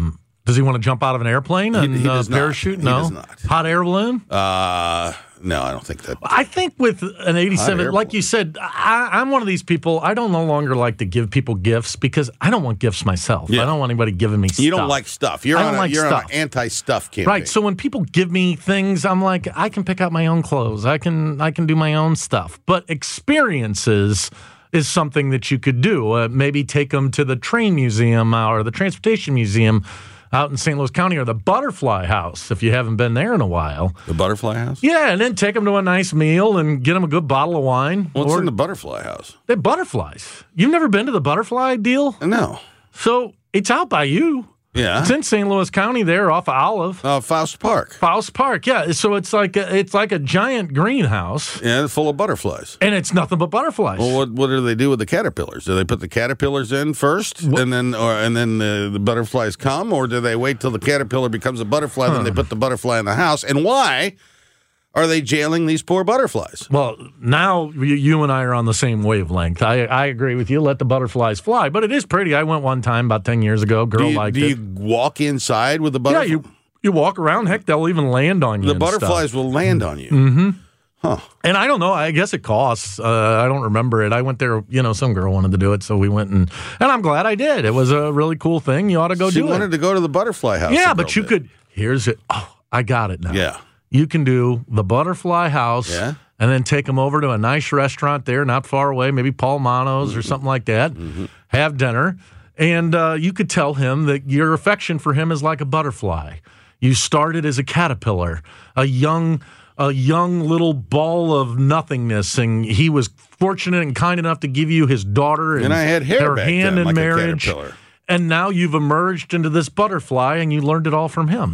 Does he want to jump out of an airplane and He- he uh, does not. parachute? He No. does not. Hot air balloon? Uh, no, I don't think that. I think with an eighty-seven, air like you said, I, I'm one of these people. I don't no longer like to give people gifts because I don't want gifts myself. Yeah. I don't want anybody giving me stuff. You don't like stuff. You're I on don't a, like you're stuff. on an anti-stuff campaign. Right. So when people give me things, I'm like, I can pick out my own clothes. I can I can do my own stuff. But experiences is something that you could do. Uh, maybe take them to the train museum or the transportation museum out in Saint Louis County, or the Butterfly House if you haven't been there in a while. The Butterfly House? Yeah, and then take them to a nice meal and get them a good bottle of wine. What's or, in the Butterfly House? They're butterflies. You've never been to the Butterfly deal? No. So it's out by you. Yeah. It's in Saint Louis County there off of Olive. Uh, Faust Park. Faust Park, yeah. So it's like a, it's like a giant greenhouse. Yeah, full of butterflies. And it's nothing but butterflies. Well, what what do they do with the caterpillars? Do they put the caterpillars in first, what? and then or and then uh, the butterflies come, or do they wait till the caterpillar becomes a butterfly, huh. then they put the butterfly in the house? And why are they jailing these poor butterflies? Well, now you, you and I are on the same wavelength. I I agree with you. Let the butterflies fly. But it is pretty. I went one time about ten years ago. Girl do you, liked do it. you walk inside with the butterfly? Yeah, you you walk around. Heck, they'll even land on you. The and butterflies stuff. will land on you. Mm-hmm. Huh. And I don't know. I guess it costs. Uh, I don't remember it. I went there. You know, some girl wanted to do it, so we went and and I'm glad I did. It was a really cool thing. You ought to go she do it. She wanted to go to the Butterfly House. Yeah, but you did. could. Here's it. Oh, I got it now. Yeah. You can do the Butterfly House, yeah. and then take them over to a nice restaurant there, not far away, maybe Paul Mano's mm-hmm. or something like that. Mm-hmm. Have dinner, and uh, you could tell him that your affection for him is like a butterfly. You started as a caterpillar, a young, a young little ball of nothingness, and he was fortunate and kind enough to give you his daughter and, and I had hair her back hand then, in like marriage. A caterpillar. And now you've emerged into this butterfly, and you learned it all from him.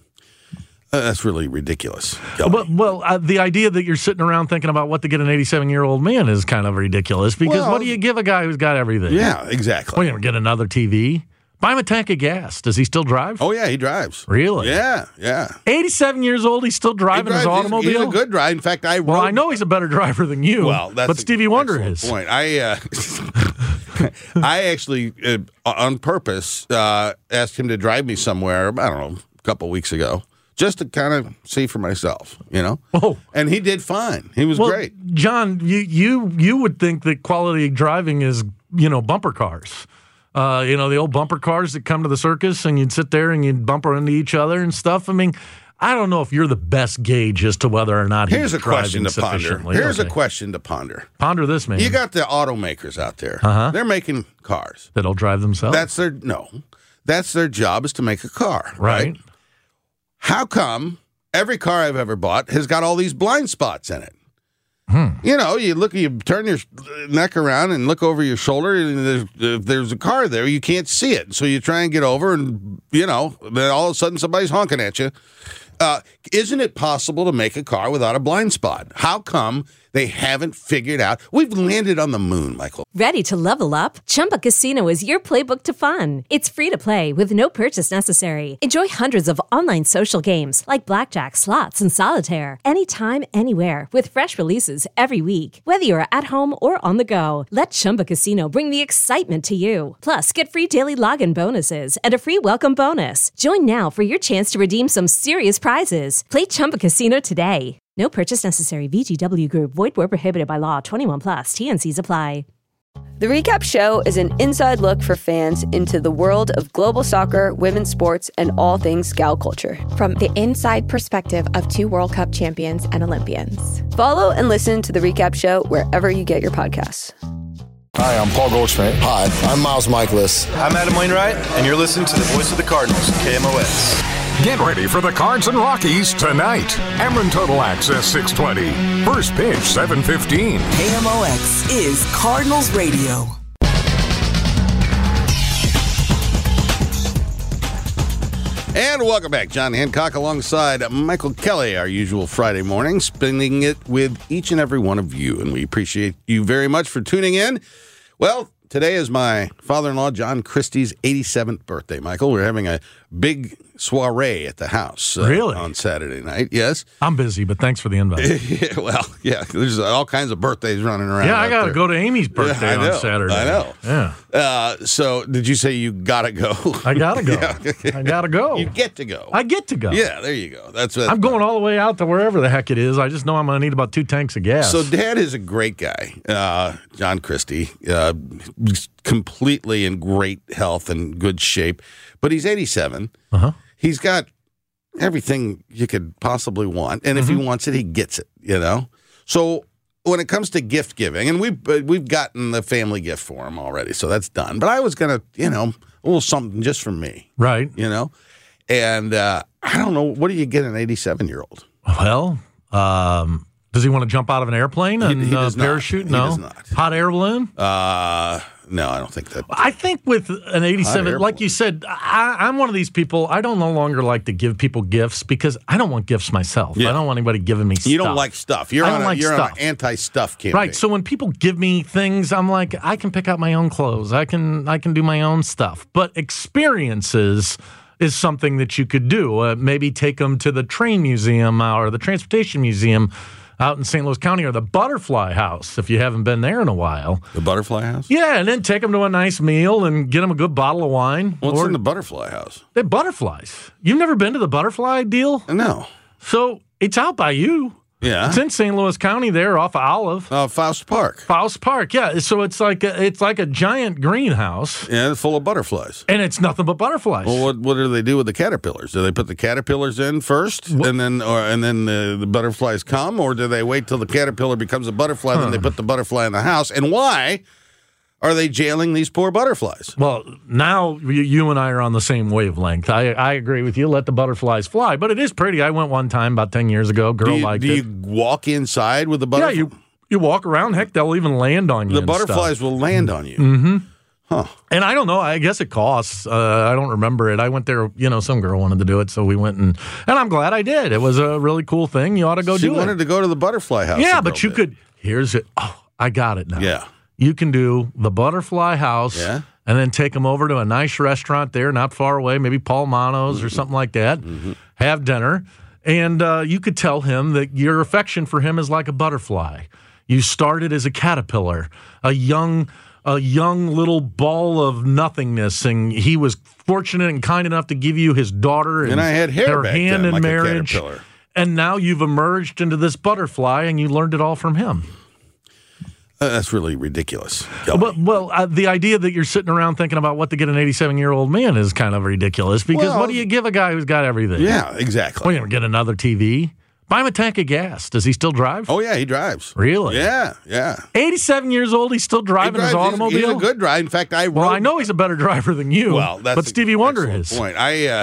Uh, that's really ridiculous. Well, well uh, the idea that you're sitting around thinking about what to get an eighty-seven-year-old man is kind of ridiculous because well, what do you give a guy who's got everything? Yeah, exactly. Well, you don't get another T V. Buy him a tank of gas. Does he still drive? Oh, yeah, he drives. Really? Yeah, yeah. eighty-seven years old, he's still driving he drives, his automobile? He's, he's a good driver. In fact, I Well, rode, I know he's a better driver than you, well, that's but Stevie Wonder is. Point. I, uh, I actually, uh, on purpose, uh, asked him to drive me somewhere, I don't know, a couple weeks ago. Just to kind of see for myself, you know? Oh. And he did fine. He was well, great. John, you, you you would think that quality driving is, you know, bumper cars. Uh, you know, the old bumper cars that come to the circus and you'd sit there and you'd bumper into each other and stuff. I mean, I don't know if you're the best gauge as to whether or not he's Here's a question to ponder. sufficiently. Here's okay. a question to ponder. Ponder this, man. You got the automakers out there. Uh-huh. They're making cars. That'll drive themselves? That's their, no. That's their job is to make a car. Right. right? How come every car I've ever bought has got all these blind spots in it? Hmm. You know, you look, you turn your neck around and look over your shoulder, and there's, if there's a car there, you can't see it. So you try and get over, and, you know, then all of a sudden somebody's honking at you. Uh, isn't it possible to make a car without a blind spot? How come they haven't figured out? We've landed on the moon, Michael. Ready to level up? Chumba Casino is your playbook to fun. It's free to play with no purchase necessary. Enjoy hundreds of online social games like blackjack, slots, and solitaire anytime, anywhere with fresh releases every week. Whether you're at home or on the go, let Chumba Casino bring the excitement to you. Plus, get free daily login bonuses and a free welcome bonus. Join now for your chance to redeem some serious prizes. Play Chumba Casino today. No purchase necessary. V G W Group. Void where prohibited by law. twenty-one plus. T N Cs apply. The Recap Show is an inside look for fans into the world of global soccer, women's sports, and all things gal culture. From the inside perspective of two World Cup champions and Olympians. Follow and listen to The Recap Show wherever you get your podcasts. Hi, I'm Paul Goldschmidt. Hi, I'm Miles Michaelis. I'm Adam Wainwright, and you're listening to the voice of the Cardinals, K M O X. Get ready for the Cards and Rockies tonight. Ameren Total Access six twenty. First pitch seven fifteen. K M O X is Cardinals Radio. And welcome back. John Hancock alongside Michael Kelly, our usual Friday morning, spending it with each and every one of you. And we appreciate you very much for tuning in. Well, today is my father-in-law, John Christie's eighty-seventh birthday, Michael. We're having a big soiree at the house uh, really? on Saturday night. Yes. I'm busy, but thanks for the invite. Well, yeah, there's all kinds of birthdays running around. Yeah, I got to there. go to Amy's birthday yeah, I know, on Saturday. I know. Yeah. Uh, so, did you say you gotta go? I gotta go. Yeah. I gotta go. You get to go. I get to go. Yeah, there you go. That's what I'm going all the way out to wherever the heck it is. I just know I'm going to need about two tanks of gas. So, Dad is a great guy, uh, John Christie. Uh, he's completely in great health and good shape, but he's eighty-seven. Uh-huh. He's got everything you could possibly want, and if Mm-hmm. he wants it, he gets it. You know. So when it comes to gift giving, and we've uh, we've gotten the family gift for him already, so that's done. But I was gonna, you know, a little something just for me, right? You know, and uh, I don't know, what do you get an eighty-seven year old? Well, um, does he want to jump out of an airplane and he uh, does not. parachute? He No. does not. Hot air balloon? Uh, no, I don't think that. I think with an eighty-seven, air like you said, I, I'm one of these people. I don't no longer like to give people gifts because I don't want gifts myself. Yeah. I don't want anybody giving me stuff. You don't like stuff. You're I on don't a, like you're stuff. on an anti-stuff campaign. Right. So when people give me things, I'm like, I can pick out my own clothes. I can I can do my own stuff. But experiences is something that you could do. Uh, maybe take them to the train museum uh, or the transportation museum out in Saint Louis County, or the Butterfly House if you haven't been there in a while. The Butterfly House? Yeah, and then take them to a nice meal and get them a good bottle of wine. What's or, in the Butterfly House? They're butterflies. You've never been to the Butterfly deal? No. So it's out by you. Yeah. It's in Saint Louis County there off of Olive. Uh, Faust Park. Faust Park, yeah. So it's like a, it's like a giant greenhouse. Yeah, full of butterflies. And it's nothing but butterflies. Well, what what do they do with the caterpillars? Do they put the caterpillars in first, what? and then or and then the, the butterflies come, or do they wait till the caterpillar becomes a butterfly, huh. then they put the butterfly in the house? And why are they jailing these poor butterflies? Well, now you, you and I are on the same wavelength. I, I agree with you. Let the butterflies fly. But it is pretty. I went one time about ten years ago. Girl do you, liked do it. you walk inside with the butterfly? Yeah, you, you walk around. Heck, they'll even land on you. The and butterflies stuff. will land on you. Mm-hmm. Huh. And I don't know. I guess it costs. Uh, I don't remember it. I went there. You know, some girl wanted to do it, so we went and and I'm glad I did. It was a really cool thing. You ought to go she do it. She wanted to go to the Butterfly House. Yeah, but you did. could. Here's it. Oh, I got it now. Yeah. You can do the Butterfly House, yeah. and then take them over to a nice restaurant there, not far away, maybe Paul Mano's mm-hmm. or something like that. Mm-hmm. Have dinner, and uh, you could tell him that your affection for him is like a butterfly. You started as a caterpillar, a young, a young little ball of nothingness, and he was fortunate and kind enough to give you his daughter and, and I had hair her back hand then, in like marriage. A caterpillar. And now you've emerged into this butterfly, and you learned it all from him. Uh, that's really ridiculous. But, well, uh, the idea that you're sitting around thinking about what to get an eighty-seven-year-old man is kind of ridiculous because well, what do you give a guy who's got everything? Yeah, exactly. Well, you're going to get another T V. Buy him a tank of gas. Does he still drive? Oh, yeah, he drives. Really? Yeah, yeah. eighty-seven years old, he's still driving he drives, his automobile? He's, he's a good driver. In fact, I Well, rode, I know he's a better driver than you, well, that's but Stevie Wonder is. Point. I, uh,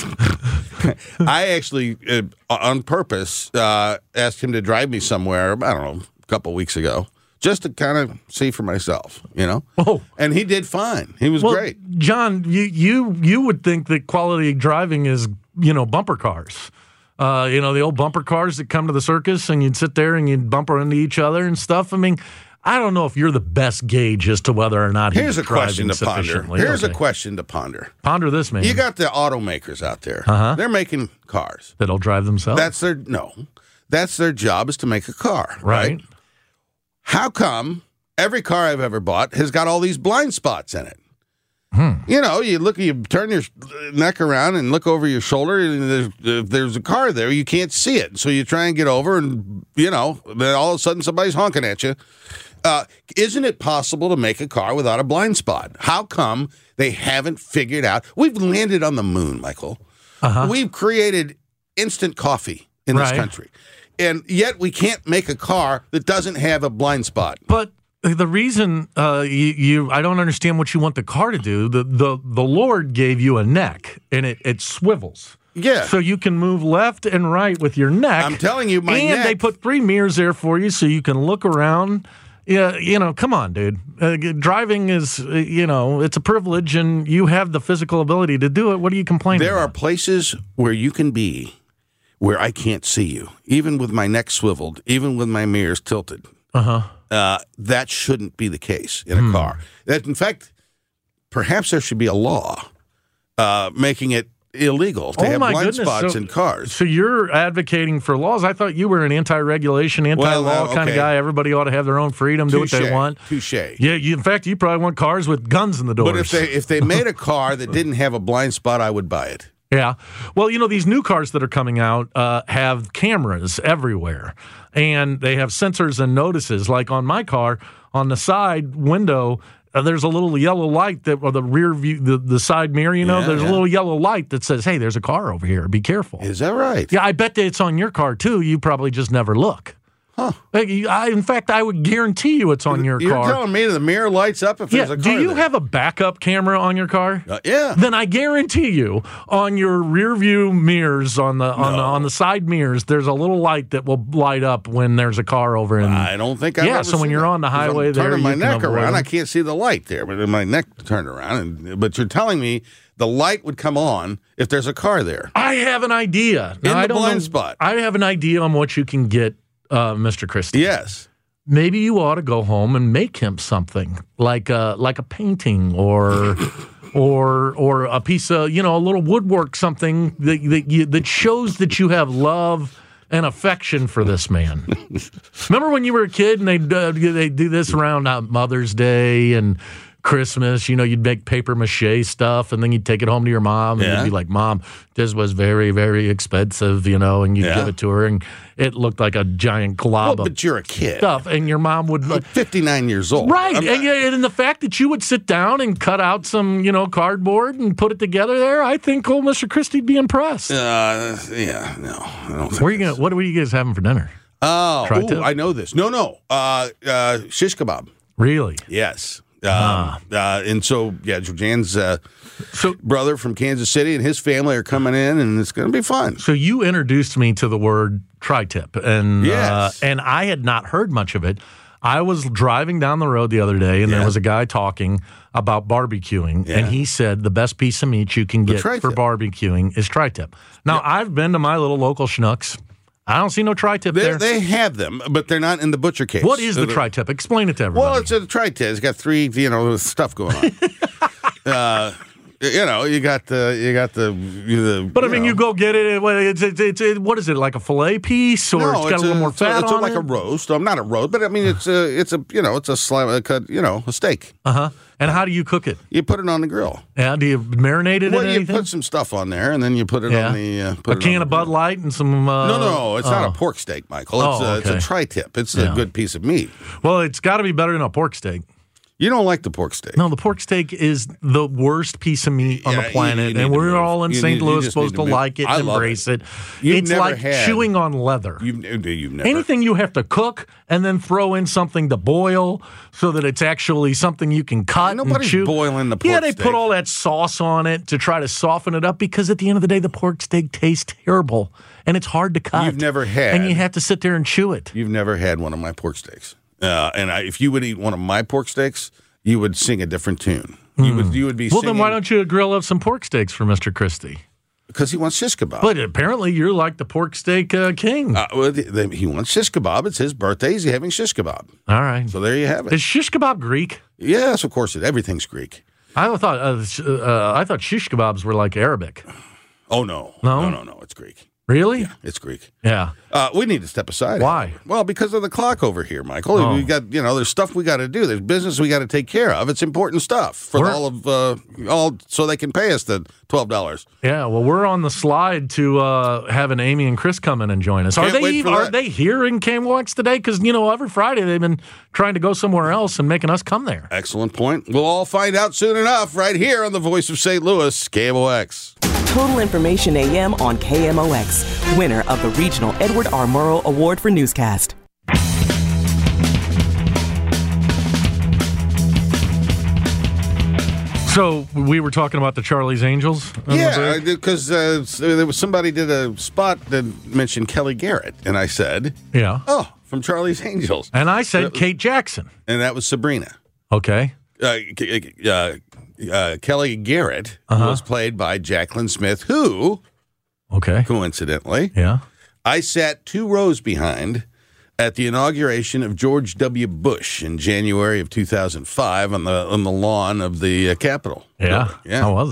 I actually, uh, on purpose, uh, asked him to drive me somewhere, I don't know, a couple weeks ago. Just to kind of see for myself, you know? Oh. And he did fine. He was well, great. John, you, you you would think that quality driving is, you know, bumper cars. Uh, you know, the old bumper cars that come to the circus and you'd sit there and you'd bumper into each other and stuff. I mean, I don't know if you're the best gauge as to whether or not he's Here's a question to ponder. sufficiently. Here's okay. a question to ponder. Ponder this, man. You got the automakers out there. Uh-huh. They're making cars. That'll drive themselves? That's their, no. That's their job is to make a car. Right. right? How come every car I've ever bought has got all these blind spots in it? Hmm. You know, you look, you turn your neck around and look over your shoulder, and there's, if there's a car there, you can't see it. So you try and get over, and, you know, then all of a sudden somebody's honking at you. Uh, isn't it possible to make a car without a blind spot? How come they haven't figured out? We've landed on the moon, Michael. Uh-huh. We've created instant coffee in this Right. country. And yet we can't make a car that doesn't have a blind spot. But the reason uh, you, you, I don't understand what you want the car to do. The the, the Lord gave you a neck, and it, it swivels. Yeah. So you can move left and right with your neck. I'm telling you, my and neck. they put three mirrors there for you so you can look around. Yeah, you know, come on, dude. Uh, driving is, uh, you know, it's a privilege, and you have the physical ability to do it. What are you complaining There about? are places where you can be where I can't see you, even with my neck swiveled, even with my mirrors tilted. Uh-huh. Uh, that shouldn't be the case in a Hmm. car. That, in fact, perhaps there should be a law uh, making it illegal to oh have my blind goodness. spots so, in cars. So you're advocating for laws. I thought you were an anti-regulation, anti-law Well, uh, kind of okay. guy. Everybody ought to have their own freedom, do what they Touche. want. Touche. Yeah, you, in fact, you probably want cars with guns in the doors. But if they if they made a car that didn't have a blind spot, I would buy it. Yeah. Well, you know, these new cars that are coming out uh, have cameras everywhere, and they have sensors and notices. Like on my car, on the side window, uh, there's a little yellow light that, or the rear view, the, the side mirror, you know, Yeah, there's yeah. a little yellow light that says, hey, there's a car over here. Be careful. Is that right? Yeah, I bet that it's on your car, too. You probably just never look. Huh. Like, you- I, in fact, I would guarantee you it's on your You're car. telling me the mirror lights up if Yeah, there's a car do you there? have a backup camera on your car? Uh, yeah. Then I guarantee you, on your rear view mirrors, on the on the on the side mirrors, there's a little light that will light up when there's a car over. In, I don't think I've Yeah, ever so when seen you're that. on the 'Cause highway I'm there, turning you my can neck avoid around. them. I can't see the light there, but my neck turned around. And, but you're telling me the light would come on if there's a car there. I have an idea. In Now, I the don't blind know- spot. I have an idea on what you can get, uh, Mister Christie. Yes. Maybe you ought to go home and make him something like a like a painting or or or a piece of, you know, a little woodwork, something that that, you, that shows that you have love and affection for this man. Remember when you were a kid and they uh, they do this around uh, Mother's Day and Christmas, you know, you'd make paper mache stuff and then you'd take it home to your mom and Yeah. you'd be like, Mom, this was very, very expensive, you know, and you'd Yeah. give it to her and it looked like a giant glob Well, of but you're a kid. stuff. And your mom would I'm like, fifty-nine years old. right. I'm And, yeah, and the fact that you would sit down and cut out some, you know, cardboard and put it together there, I think old Mister Christie'd be impressed. Uh, yeah, no, I don't think Where are you gonna, what were you guys having for dinner? Oh, Tri-tip? ooh, I know this. No, no. Uh, uh, shish kebab. Really? Yes. Um, uh, and so, yeah, Jan's uh, so, brother from Kansas City and his family are coming in, and it's going to be fun. So you introduced me to the word tri-tip, and Yes. uh, and I had not heard much of it. I was driving down the road the other day, and Yeah. there was a guy talking about barbecuing, Yeah. and he said the best piece of meat you can The get for tri-tip. barbecuing is tri-tip. Now, I've been to my little local Schnucks. I don't see no tri-tip They, there. they have them, but they're not in the butcher case. What is the Uh, tri-tip? Explain it to everybody. Well, it's a tri-tip. It's got three, you know, stuff going on. uh, you know, you got the, you got the, the But I mean, know. you go get it. well, It's, it's, it's, it, what is it, like a fillet piece, or No, it's got a little more it's a, fat it's on like it? a roast. I'm not a roast, but I mean, it's a, it's a, you know, it's a slime, a cut, you know, a steak. Uh huh. And how do you cook it? You put it on the grill. Yeah, do you marinate it Well, in you anything? put some stuff on there, and then you put it Yeah. on the. Uh, put a it on can the of Bud grill. Light and some. Uh, No, no, it's not oh. a pork steak, Michael. It's, Oh, a, it's a okay. tri-tip. It's Yeah. a good piece of meat. Well, it's got to be better than a pork steak. You don't like the pork steak. No, the pork steak is the worst piece of meat on Yeah, the you- planet, you need and to we're move. all in You Saint need- you Louis just supposed need to to move. like it I and love embrace it. it. You've It's never like had- chewing on leather. You've, you've never. Anything you have to cook and then throw in something to boil so that it's actually something you can cut Nobody's and chew. boiling the Yeah, pork they steak. put all that sauce on it to try to soften it up because at the end of the day, the pork steak tastes terrible and it's hard to cut. You've never had. And you have to sit there and chew it. You've never had one of my pork steaks. Uh, and I, if you would eat one of my pork steaks, you would sing a different tune. You would. You would be. Well, singing, then why don't you grill up some pork steaks for Mister Christie? Because he wants shish kebab. But apparently you're like the pork steak uh, king. Uh, well, the, the, he wants shish kebab. It's his birthday. He's having shish kebab. All right. So there you have it. Is shish kebab Greek? Yes, of course. It. Everything's Greek. I thought uh, sh- uh, I thought shish kebabs were like Arabic. Oh no, No? no, no, no. It's Greek. Really? Yeah, it's Greek. Yeah. Uh, we need to step aside. Why? Well, because of the clock over here, Michael. Oh. We got, you know, there's stuff we got to do. There's business we got to take care of. It's important stuff for We're- all of uh, all, so they can pay us the twelve dollars. Yeah. Well, we're on the slide to uh, having Amy and Chris come in and join us. Are Can't they wait for are that. they here in K M O X today? Because you know every Friday they've been trying to go somewhere else and making us come there. Excellent point. We'll all find out soon enough, right here on the Voice of Saint Louis, K M O X. Total Information A M on K M O X, winner of the Regional Edward R. Murrow Award for Newscast. So we were talking about the Charlie's Angels. on the Yeah, break? because uh, there was somebody did a spot that mentioned Kelly Garrett, and I said, Yeah. "Oh, from Charlie's Angels," And I said That was- Kate Jackson. and that was Sabrina. Okay. Uh, K- uh, uh, Kelly Garrett Uh-huh. was played by Jacqueline Smith, who, Okay. coincidentally, Yeah. I sat two rows behind at the inauguration of George W. Bush in January of two thousand five on the on the lawn of the uh, Capitol. Yeah. Yeah. How was it?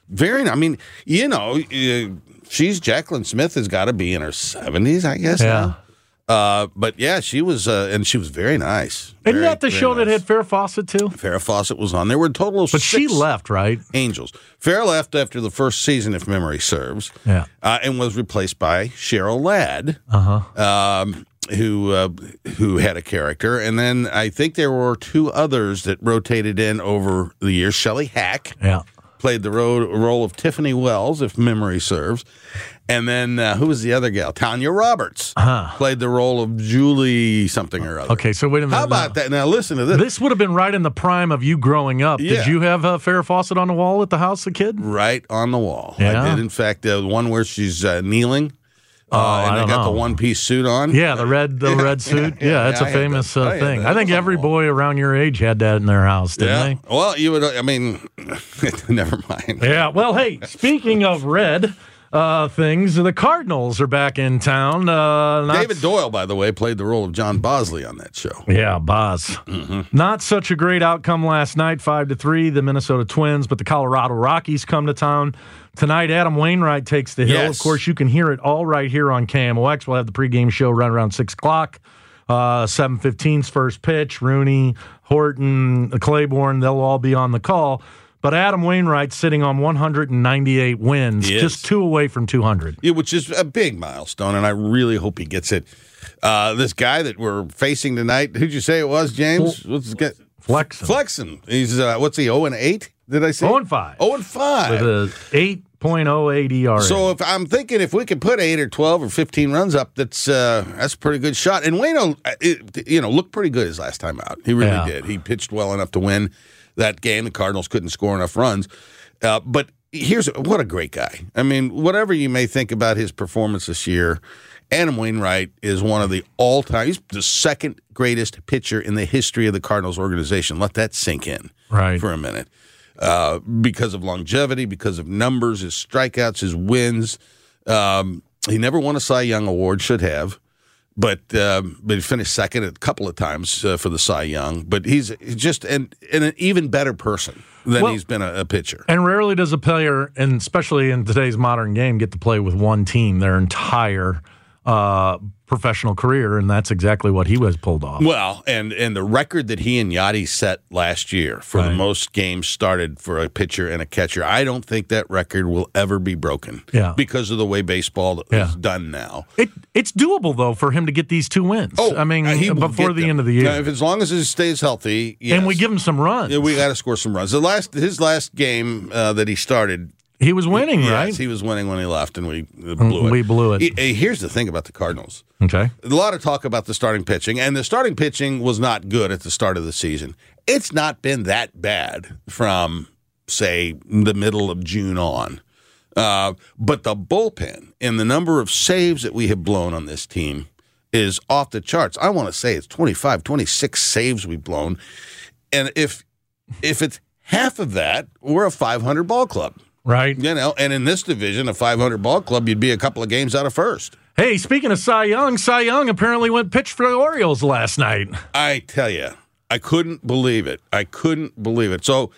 Very. I mean, you know, uh, she's Jacqueline Smith has got to be in her seventies, I guess. Yeah. Now. Uh, but yeah, she was, uh, and she was very nice. Isn't Very, that the very show nice. that had Farrah Fawcett too? Farrah Fawcett was on. There were a total of But six she left, right? Angels. Farrah left after the first season, if memory serves. Yeah. Uh, and was replaced by Cheryl Ladd. Uh-huh. Um, who uh, who had a character. And then I think there were two others that rotated in over the years. Shelley Hack yeah. played the ro- role of Tiffany Wells, if memory serves. And then uh, who was the other gal? Tanya Roberts uh-huh. played the role of Julie something or other. Okay, so wait a minute. How about now, that? Now listen to this. This would have been right in the prime of you growing up. Yeah. Did you have uh, Farrah Fawcett on the wall at the house, a kid? Right on the wall. Yeah. I did, in fact, uh, the one where she's uh, kneeling. Oh, Uh, and I they don't got know. the one-piece suit on. Yeah, the red, the Yeah, red suit. Yeah, yeah, that's yeah, a I had famous that. uh, I had thing. that. I think It was every on the boy around your age had that in their house, didn't Yeah. they? Well, you would. I mean, never mind. Yeah. Well, hey, speaking of red uh, things, the Cardinals are back in town. Uh, not David Doyle, by the way, played the role of John Bosley on that show. Yeah, Boz. Mm-hmm. Not such a great outcome last night, five to three. The Minnesota Twins, but the Colorado Rockies come to town tonight. Adam Wainwright takes the hill. Yes. Of course, you can hear it all right here on K M O X. We'll have the pregame show right around six o'clock. Uh, seven fifteen's first pitch. Rooney, Horton, Claiborne, they'll all be on the call. But Adam Wainwright's sitting on one hundred ninety-eight wins, He is. just two away from two hundred. Yeah, which is a big milestone, and I really hope he gets it. Uh, this guy that we're facing tonight, who'd you say it was, James? What's his guy? Flexen. Flexen. He's, uh, what's he, oh and eight? Did I say? oh and five. oh and five. With a eight point oh eight E R A. So if I'm thinking if we could put eight or twelve or fifteen runs up, that's uh, that's a pretty good shot. And Waino, uh, it, you know, looked pretty good his last time out. He really Yeah. did. He pitched well enough to win that game. The Cardinals couldn't score enough runs. Uh, but here's what a great guy. I mean, whatever you may think about his performance this year, Adam Wainwright is one of the all-time. He's the second greatest pitcher in the history of the Cardinals organization. Let that sink in right. for a minute. Uh, because of longevity, because of numbers, his strikeouts, his wins. Um, he never won a Cy Young award, should have, but um, but he finished second a couple of times uh, for the Cy Young. But he's, he's just an, an even better person than Well, he's been a, a pitcher. And rarely does a player, and especially in today's modern game, get to play with one team their entire uh, professional career, and that's exactly what he was pulled off. Well, and and the record that he and Yachty set last year for the Right. most games started for a pitcher and a catcher, I don't think that record will ever be broken. Yeah. Because of the way baseball Yeah. is done now. It it's doable though for him to get these two wins. Oh, I mean, uh, he will before get the them. end of the year, Now, if as long as he stays healthy, yes. and we give him some runs. Yeah, we got to score some runs. The last his last game uh, that he started, he was winning, yes, right? he was winning when he left, and we uh, blew it. We blew it. He- hey, here's the thing about the Cardinals. Okay. A lot of talk about the starting pitching, and the starting pitching was not good at the start of the season. It's not been that bad from, say, the middle of June on. Uh, but the bullpen and the number of saves that we have blown on this team is off the charts. I want to say it's twenty-five, twenty-six saves we've blown. And if if it's half of that, we're a five hundred ball club. Right. You know, and in this division, a five hundred ball club, you'd be a couple of games out of first. Hey, speaking of Cy Young, Cy Young apparently went pitch for the Orioles last night. I tell you, I couldn't believe it. I couldn't believe it. So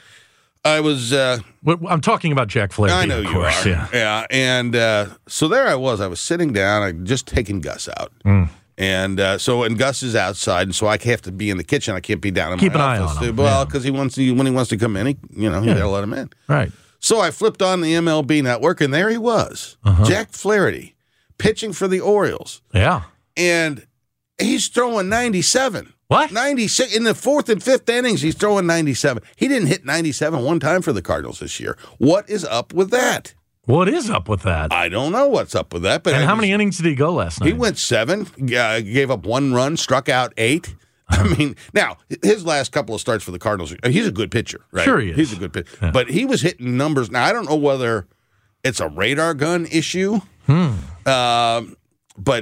I was. Uh, I'm talking about Jack Flaherty. I know of you course, are. Yeah. yeah. And uh, so there I was. I was sitting down. I just taken Gus out. Mm. And uh, so, and Gus is outside, and so I have to be in the kitchen. I can't be down in Keep my an eye office. on him, Well, yeah. because he wants to, when he wants to come in, he, you know, you Yeah. got to let him in. Right. So I flipped on the M L B network, and there he was, Uh-huh. Jack Flaherty, pitching for the Orioles. Yeah. And he's throwing ninety-seven. What? ninety-six. In the fourth and fifth innings, he's throwing ninety-seven. He didn't hit ninety-seven one time for the Cardinals this year. What is up with that? What is up with that? I don't know what's up with that. But and I how was- many innings did he go last night? He went seven, uh, gave up one run, struck out eight. I mean, now, his last couple of starts for the Cardinals, he's a good pitcher, right? Sure he is. He's a good pitcher. Yeah. But he was hitting numbers. Now, I don't know whether it's a radar gun issue, Hmm. um, but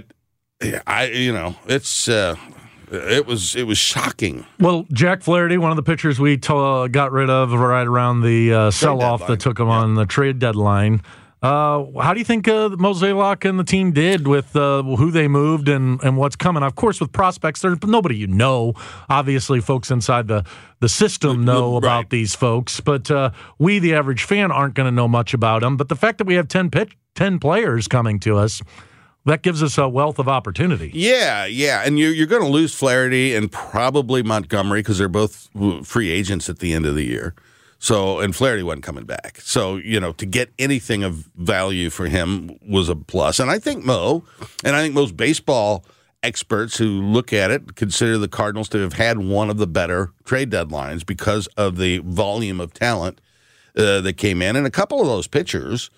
I, you know, it's uh, it was it was shocking. Well, Jack Flaherty, one of the pitchers we t- uh, got rid of right around the uh, sell-off deadline. that took him on the trade deadline. Uh, how do you think uh, Mozeliak and the team did with uh, who they moved and, and what's coming? Of course, with prospects, there's nobody you know. Obviously, folks inside the, the system know right. about these folks, but uh, we, the average fan, aren't going to know much about them. But the fact that we have ten, pitch, ten players coming to us, that gives us a wealth of opportunity. Yeah, yeah. And you're, you're going to lose Flaherty and probably Montgomery because they're both free agents at the end of the year. So, and Flaherty wasn't coming back. So, you know, to get anything of value for him was a plus. And I think Mo, and I think most baseball experts who look at it consider the Cardinals to have had one of the better trade deadlines because of the volume of talent uh, that came in. And a couple of those pitchers,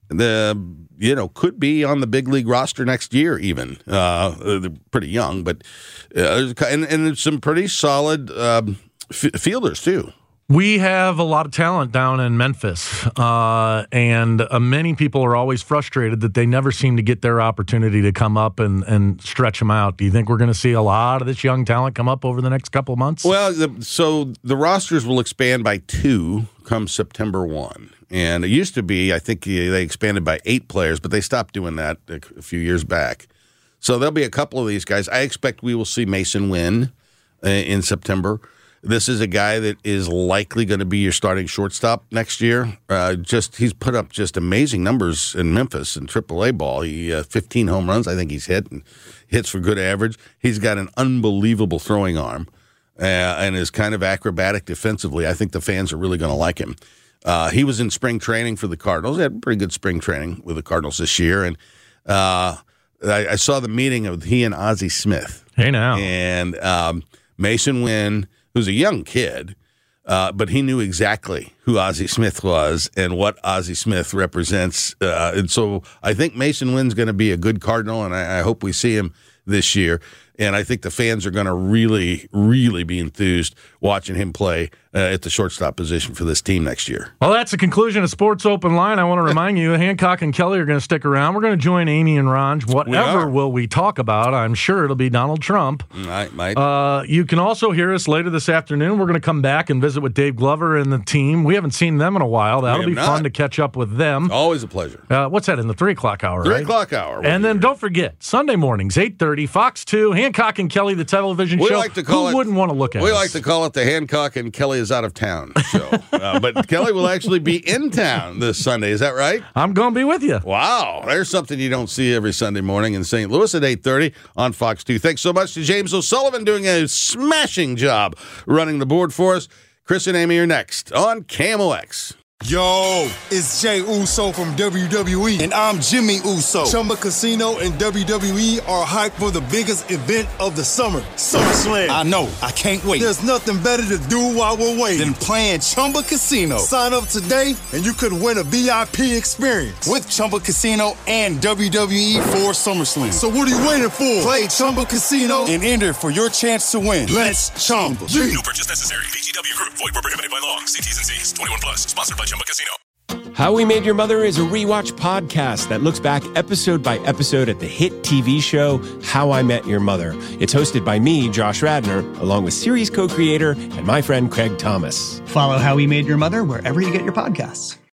the you know, could be on the big league roster next year even. Uh, they're pretty young, but uh, and, and some pretty solid um, f- fielders, too. We have a lot of talent down in Memphis, uh, and uh, many people are always frustrated that they never seem to get their opportunity to come up and, and stretch them out. Do you think we're going to see a lot of this young talent come up over the next couple of months? Well, the, so the rosters will expand by two come September first. And it used to be, I think they expanded by eight players, but they stopped doing that a few years back. So there'll be a couple of these guys. I expect we will see Mason Wynn uh, in September. This is a guy that is likely going to be your starting shortstop next year. Uh, just he's put up just amazing numbers in Memphis in triple A ball. He uh, fifteen home runs, I think he's hit, and hits for good average. He's got an unbelievable throwing arm uh, and is kind of acrobatic defensively. I think the fans are really going to like him. Uh, he was in spring training for the Cardinals. He had pretty good spring training with the Cardinals this year, and uh, I, I saw the meeting of he and Ozzie Smith. Hey now, and um, Mason Wynn, who's a young kid, uh, but he knew exactly who Ozzie Smith was and what Ozzie Smith represents. Uh, and so I think Mason Wynn's going to be a good Cardinal, and I, I hope we see him this year. And I think the fans are going to really, really be enthused watching him play uh, at the shortstop position for this team next year. Well, that's the conclusion of Sports Open Line. I want to remind you, Hancock and Kelly are going to stick around. We're going to join Amy and Ronj. Whatever we will we talk about? I'm sure it'll be Donald Trump. Might, might. Uh, you can also hear us later this afternoon. We're going to come back and visit with Dave Glover and the team. We haven't seen them in a while. That'll be not. fun to catch up with them. Always a pleasure. Uh, what's that, in the three o'clock hour, three right? three o'clock hour. And then don't forget, Sunday mornings, eight thirty, Fox two, Hancock and Kelly, the television we show. Like to call Who it, wouldn't want to look at We us? like to call it the Hancock and Kelly is out of town show. uh, but Kelly will actually be in town this Sunday. Is that right? I'm going to be with you. Wow. There's something you don't see every Sunday morning in Saint Louis at eight thirty on Fox two. Thanks so much to James O'Sullivan doing a smashing job running the board for us. Chris and Amy are next on K M O X. Yo, it's Jey Uso from W W E, and I'm Jimmy Uso. Chumba Casino and W W E are hyped for the biggest event of the summer, SummerSlam. I know, I can't wait. There's nothing better to do while we're waiting than playing Chumba Casino. Sign up today, and you could win a V I P experience with Chumba Casino and W W E for SummerSlam. So what are you waiting for? Play Chumba Casino and enter for your chance to win. Let's Chumba. No purchase necessary. V G W Group. Void where prohibited by law. See T's and C's. twenty-one plus. Sponsored by Chumba Casino. How We Made Your Mother is a rewatch podcast that looks back episode by episode at the hit T V show How I Met Your Mother. It's hosted by me, Josh Radnor, along with series co-creator and my friend Craig Thomas. Follow How We Made Your Mother wherever you get your podcasts.